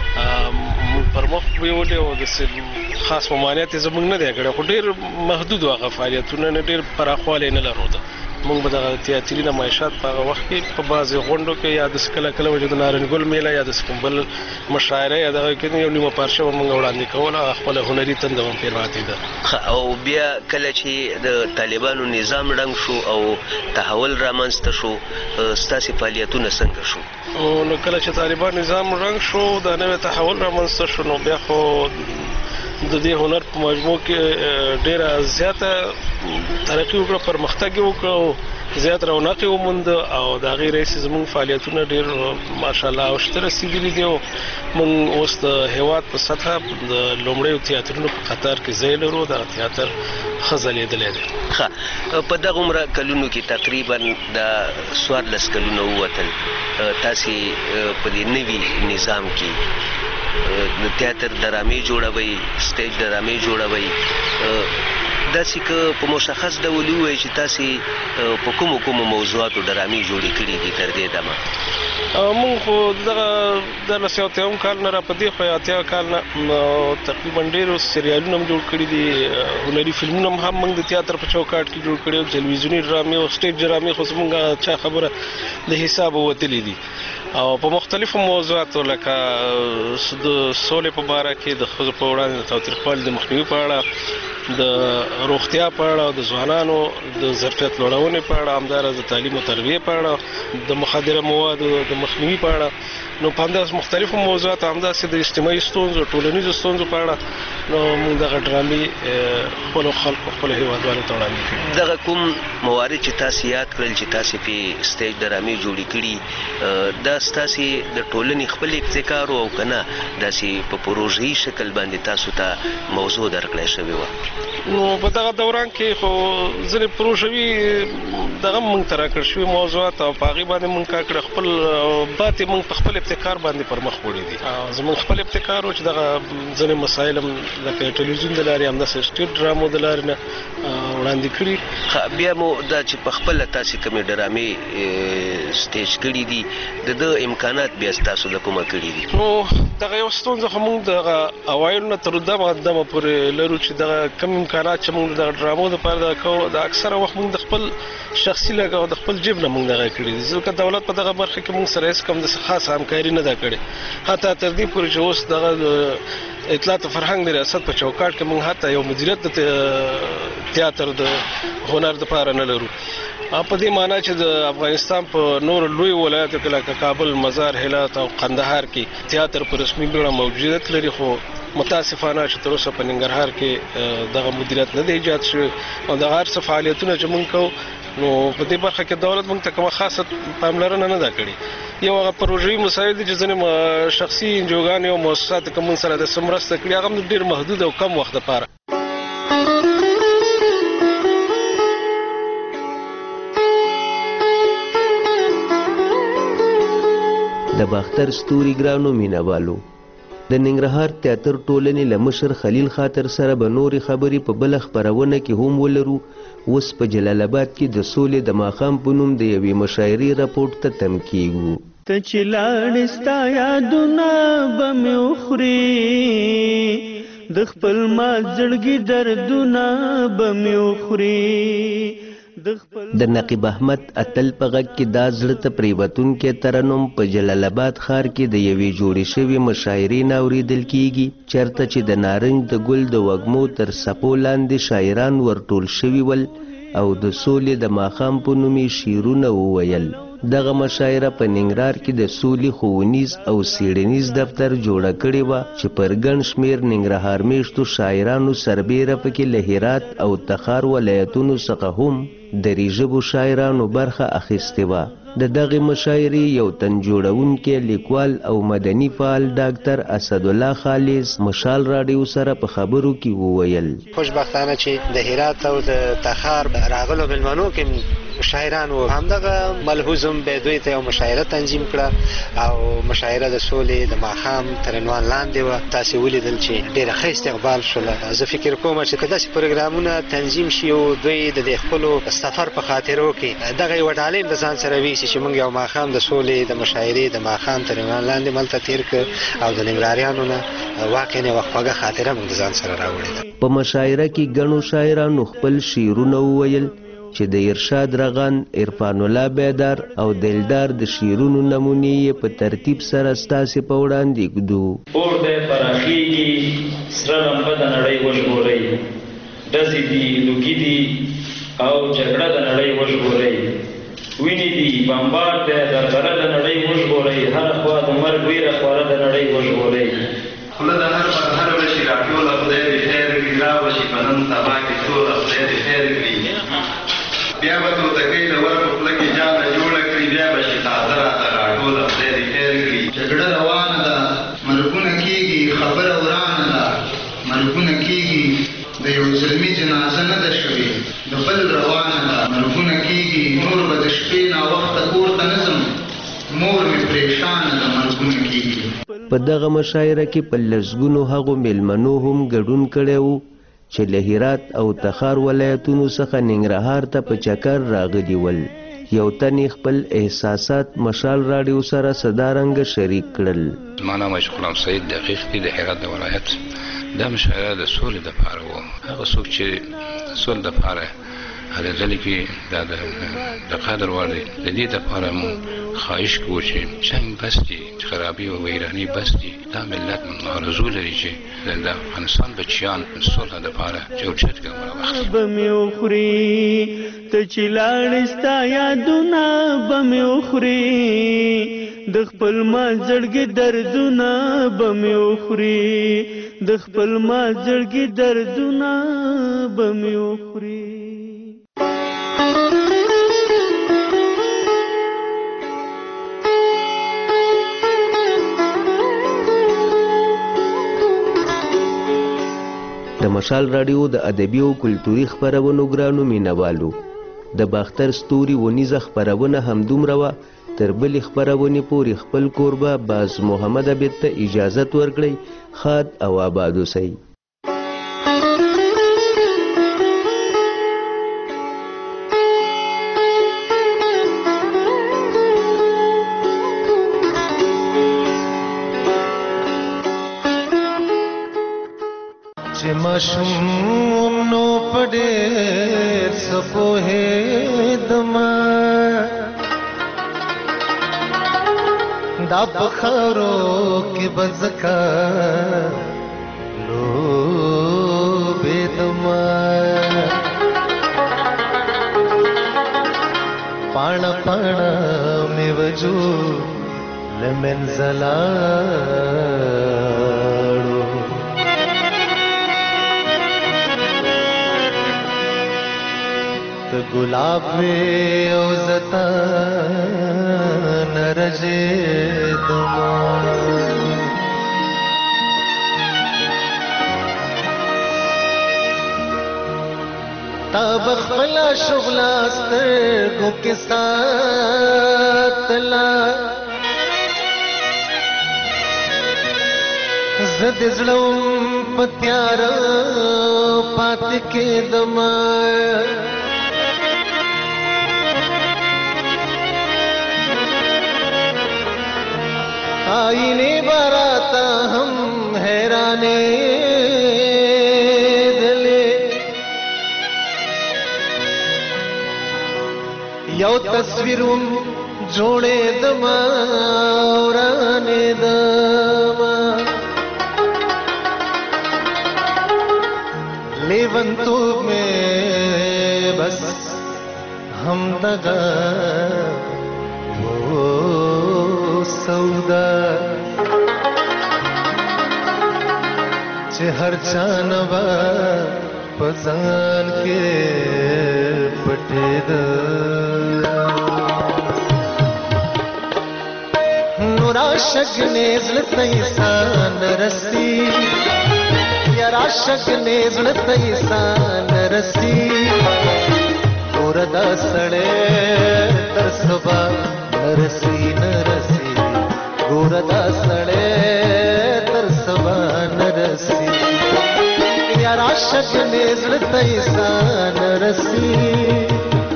پر مخ بیولې او د خاص ممانعت یې زموږ نه دی کړی، خو ډېر محدود هغه فعالیتونه نه ډېر پراخوالی نه لرلو. موږ به دغه تیاتري نمایشات په هغه وخت کې په بعضې غونډو کې یا داسې کله کله وجه د نارنګل میله یا داسې کوم بل مشاعره یا دغه کې یو نیمه پارچه به موږ وړاندې کوله، خپله هنري تنده به پرې ماتېده. او بیا کله چې د طالبانو نظام ړنګ شو او تحول رامنځته شو، ستاسې فعالیتونه څنګه شو؟ نو کله چې طالبان نظام ړنګ شو، دا نوی تحول رامنځته شو، نو بیا خو د دې هنر په مجموع کې ډېره زیاته ترقي وکړه، پرمختګ یې وکړه او زیات رونق یې وموند او د هغې رئیس زموږ فعالیتونه ډېر ماشاءالله اوج ته رسېدلي دي او موږ اوس د هېواد په سطحه د لومړیو تیاترونو په قطار کې ځای لرو. دغه تیاتر ښه ځلېدلی دی. ښه، په دغه عمره کلونو کې تقریبا د څوارلس کلونه ووتل، تاسې په دې نوي نظام کې د تیاتر ډرامې جوړوئ، سټیج ډرامې جوړوئ، داسې که په مشخص ډول ووایئ چې تاسې په کومو کومو موضوعاتو ډرامې جوړې کړي دي تر دې دمه؟ موږ خو دغه دیارلس یو اتیاوم کال نه را په دې خوا اتیا کال نه تقریبا ډېرو سریالونه هم جوړ کړي دي، هنري فلمونه هم موږ د تیاتر په چوکاټ کې جوړ کړي، تلویزیوني ډرامې او سټیج ډرامې خو زموږ چا خبره د حسابه وتلي دي او په مختلفو موضوعاتو لکه د سولې په باره کې، د ښځو په وړاندې د تاوتریخوالي د مخنیوي په اړه، د روغتیا په اړه، د ځوانانو د ظرفیت لوړونې په اړه، همداراز د تعلیم او تربیې په اړه، د مخدره موادو د مخنیوي په اړه، نو په همداسې مختلفو موضوعاتو، همداسې د اجتماعي ستونزو ټولنیزو ستونزو په اړه نو موږ دغه ډرامې خپلو خلکو خپلو هېوادوالو ته وړاندې کړي. دغه کوم موارد چې تاسې یاد کړل چې تاسې پې سټیج ډرامې جوړې کړي، دا ستاسې د ټولنې خپل ابتکار او که نه داسې په پروژه‌ایي شکل باندې تاسو ته موضوع درکړی شوې وه؟ نو په دغه دوران کې خو ځینې پروژوي دغه موږ ته راکړل شوي موضوعات او په هغې باندې موږ کار کړی، خپل پاتې موږ په خپل ابتکار باندې پر مخ وړي دي. زموږ خپل ابتکار و چې دغه ځینې مسایل هم لکه ټلویزیون د لارې، همداسې سټیج ډرامو د لارې نه وړاندې کړي. بیا مو دا چې په خپله تاسې کومې ډرامې سټیج کړي دي، د ده امکانات بیا ستاسو د کومه کړي دي؟ نو دغه یو ستونزه خو موږ دغه اوایلو نه تر دغه دمه پورې لرو چې دغه کوم امکانات چې موږ د ډرامو دپاره دغه کوو، د اکثره وخت موږ د خپل شخصي لګه او د خپل جیب نه موږ دغه کړي دي، ځکه دولت په دغه برخه کې موږ سره هېڅ کوم داسې خاصه همکاري نه ده کړې. حتی تر دې پورې چې اوس دغه اطلاعات او فرهنګ د ریاست په چوکاټ کې موږ حتی یو مدیریت د تیاتر د هنر دپاره نه لرو. په دې معنی چې د افغانستان په نورو لویو ولایتو کې لکه کابل، مزار، هرات او قندهار کې تیاتر په رسمي بڼه موجودیت لري، خو متاسفانه چې تر اوسه په ننګرهار کې دغه مدیریت نه دی ایجاد شوی او دغه هر څه فعالیتونه چې موږ کوو نو په دې برخه کې دولت موږ ته کومه خاصه پاملرنه نه ده کړې. یو هغه پروژوي مسایل دي چې ځینې شخصي انجوګانې او مؤسسات که موږ سره داسې مرسته کړي، هغه هم ډېر محدود او کم وخت دپاره. د باختر ستوري ګرانو مینوالو، د ننګرهار تیاتر ټولنې له مشر خلیل خاطر سره به نورې خبرې په بله خپرونه کې هم ولرو. اوس په جلال آباد کې د سولې د ماښام په نوم د یوې مشاعرې راپورټ ته تم کیږو. ته چې لاړې ستا یادونه به مې وخوري، د خپل مات زړګي دردونه به مې وخوري. د نقیب احمد اتل په غږ کې دا زړه ته پریوتونکی ترنم په جلال آباد ښار کې د یوې جوړې شوې مشاعرې نه اورېدل کیږي، چېرته چې د نارنج د ګل د وږمو تر څپو لاندې شاعران ورټول شوي ول او د سولې د ماښام په نوم یې شعرونه وویل. دغه مشاعره په ننګرهار کې د سولې ښوونیز او څیړنیز دفتر جوړه کړې وه چې پر ګڼ شمېر ننګرهار میشتو شاعرانو سربیره پکې له هرات او تخار ولایتونو څخه هم دري ژبو شاعرانو برخه اخیستې وه. د دغې مشاعرې یو تن جوړونکی لیکوال او مدني فعال ډاکټر اسدالله خالص مشال راډیو سره په خبرو کې وویل: خوشبختانه چې د هرات او د تخار راغلو مېلمنو کې شاعرانو همدغه ملحوظم به دوی ته یو مشاعره تنظیم کړه او مشاعره د سولې د ماښام تر عنوان لاندې وه. تاسې ولیدل چې ډېره ښه استقبال شوله. زه فکر کوم چې که داسې پروګرامونه تنظیم شي او دوی د دې خپلو سفر په خاطرو کې دغه یوه ډالۍ د ځان سره ویسي چې موږ یو ماښام د سولې د مشاعرې د ماښام تر عنوان لاندې ملته تېر کړ او د ننګرهاریانو نه واقعا یوه خوږه خاطره موږ د ځان سره راوړې ده. په مشاعره کې ګڼو شاعرانو خپل شعرونه وویل چې د ارشاد رغان، عرفان الله بیدار او دلدار د شعرونو نمونې په ترتیب سره ستاسې په وړاندې ږدو. اور دی پراخېږي، سره لمبه د نړۍ وژغورئ، ډزې دي، لوګي دي او جګړه د نړۍ وژغورئ، وینې دي، بمبار دی، دربره د نړۍ وژغورئ، هره خوا د مرګ ویره خواره د نړۍ وژغورئ. خوله د هر پر هر وشي راټوله خدای دې خیر کړي، راوشي په نن سبا کې ټوله خدای دې خیر کړي. بیا به توتکۍ د ور په خوله کې جاله جوړه کړي، بیا به شي تازه راته راټوله خدای دې خیر کړي. جګړه روانه ده، مرګونه کېږي، خبره ورانه ده، مرګونه کېږي، د یو ظلمي جنازه نه ده شوې، د بل روانه ده، مرګونه کېږي، نور به د شپې ناوخته کور ته نه ځم، مور مې پریشانه ده، مرګونه کېږي. په دغه مشاعره کې په لسګونو هغو میلمنو هم ګډون کړی و چې له هرات او تخار ولایتونو څخه ننګرهار ته په چکر راغلي ول. یو تن خپل احساسات مشال راډیو سره صدارنګ شریک کړل. زما نام عشق غلام سید دقیق دی، د هرات د ولایت. دا مشاعره د سولې دپاره وه. هغه څوک چې د سولې دپاره هلې ځلې کې دا د قدر وړ دی. د دې دپاره مو خواهش کوو چې جنګ بس دي، خرابي او ویراني بس دي. دا ملت آرزو لري چې د افغانستان بچیان صلح دپاره اوچت ګامونه واخلي. به مې وخوري ته چې لاړې ستا یادونه به مې وخوري، د خپل ما زړګي دردونه به مې وخوري، د خپل ما زړګي دردونه به مې وخوري. د مشال راډیو د ادبي او کلتوري خپرونو ګرانو مینوالو، د باختر ستوري ونیزه خپرونه همدومره وه. تر بلې خپرونې پورې خپل کوربه باز محمد عبید ته اجازت ورکړئ. ښاد او آباد اوسئ. مشوم نو پډې سپوهې دما دا بخارو کې بزکا لو بيدما پاڼ پاڼ می وجو لمنزلا गुलाब में औज़ता नरजे दमा तब खला शुगलास्तर गो के साथ ला जद जड़ों पत्यार पात के दमा आईने बाराता हम हैराने दिले यो तस्वीरों जोड़े दमा औराने दमा लेवन तो में बस हम दगा सौदा हर जानवा पजान के पटेद नुराशक नेज़ल तैसान रसी या राशक नेज़ल तैसान रसी उरदा सड़े ایسان رسی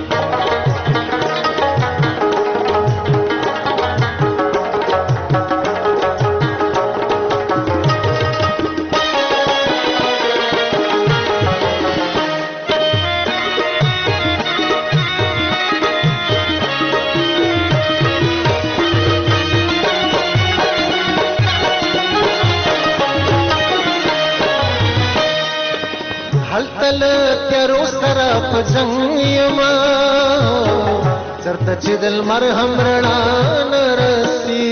هلتل تیرو سره په جنگ یما چرته چې دل مرهم رڼا نرسي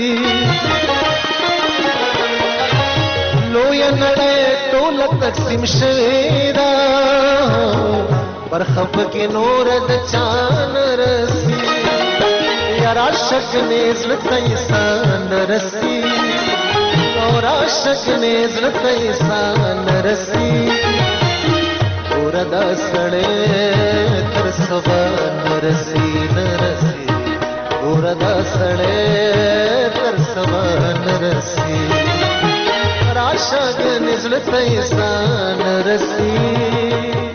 لوی نړۍ ټول تقسیم شوی دا پر خپ کې نور د چان رسي یار عاشق نیز لته انسان رسي اور عاشق نیز لته انسان رسي وردا سړې تر سبا نرسي نرسي وردا سړې تر سبا نرسي راشد نزلت انسان رسي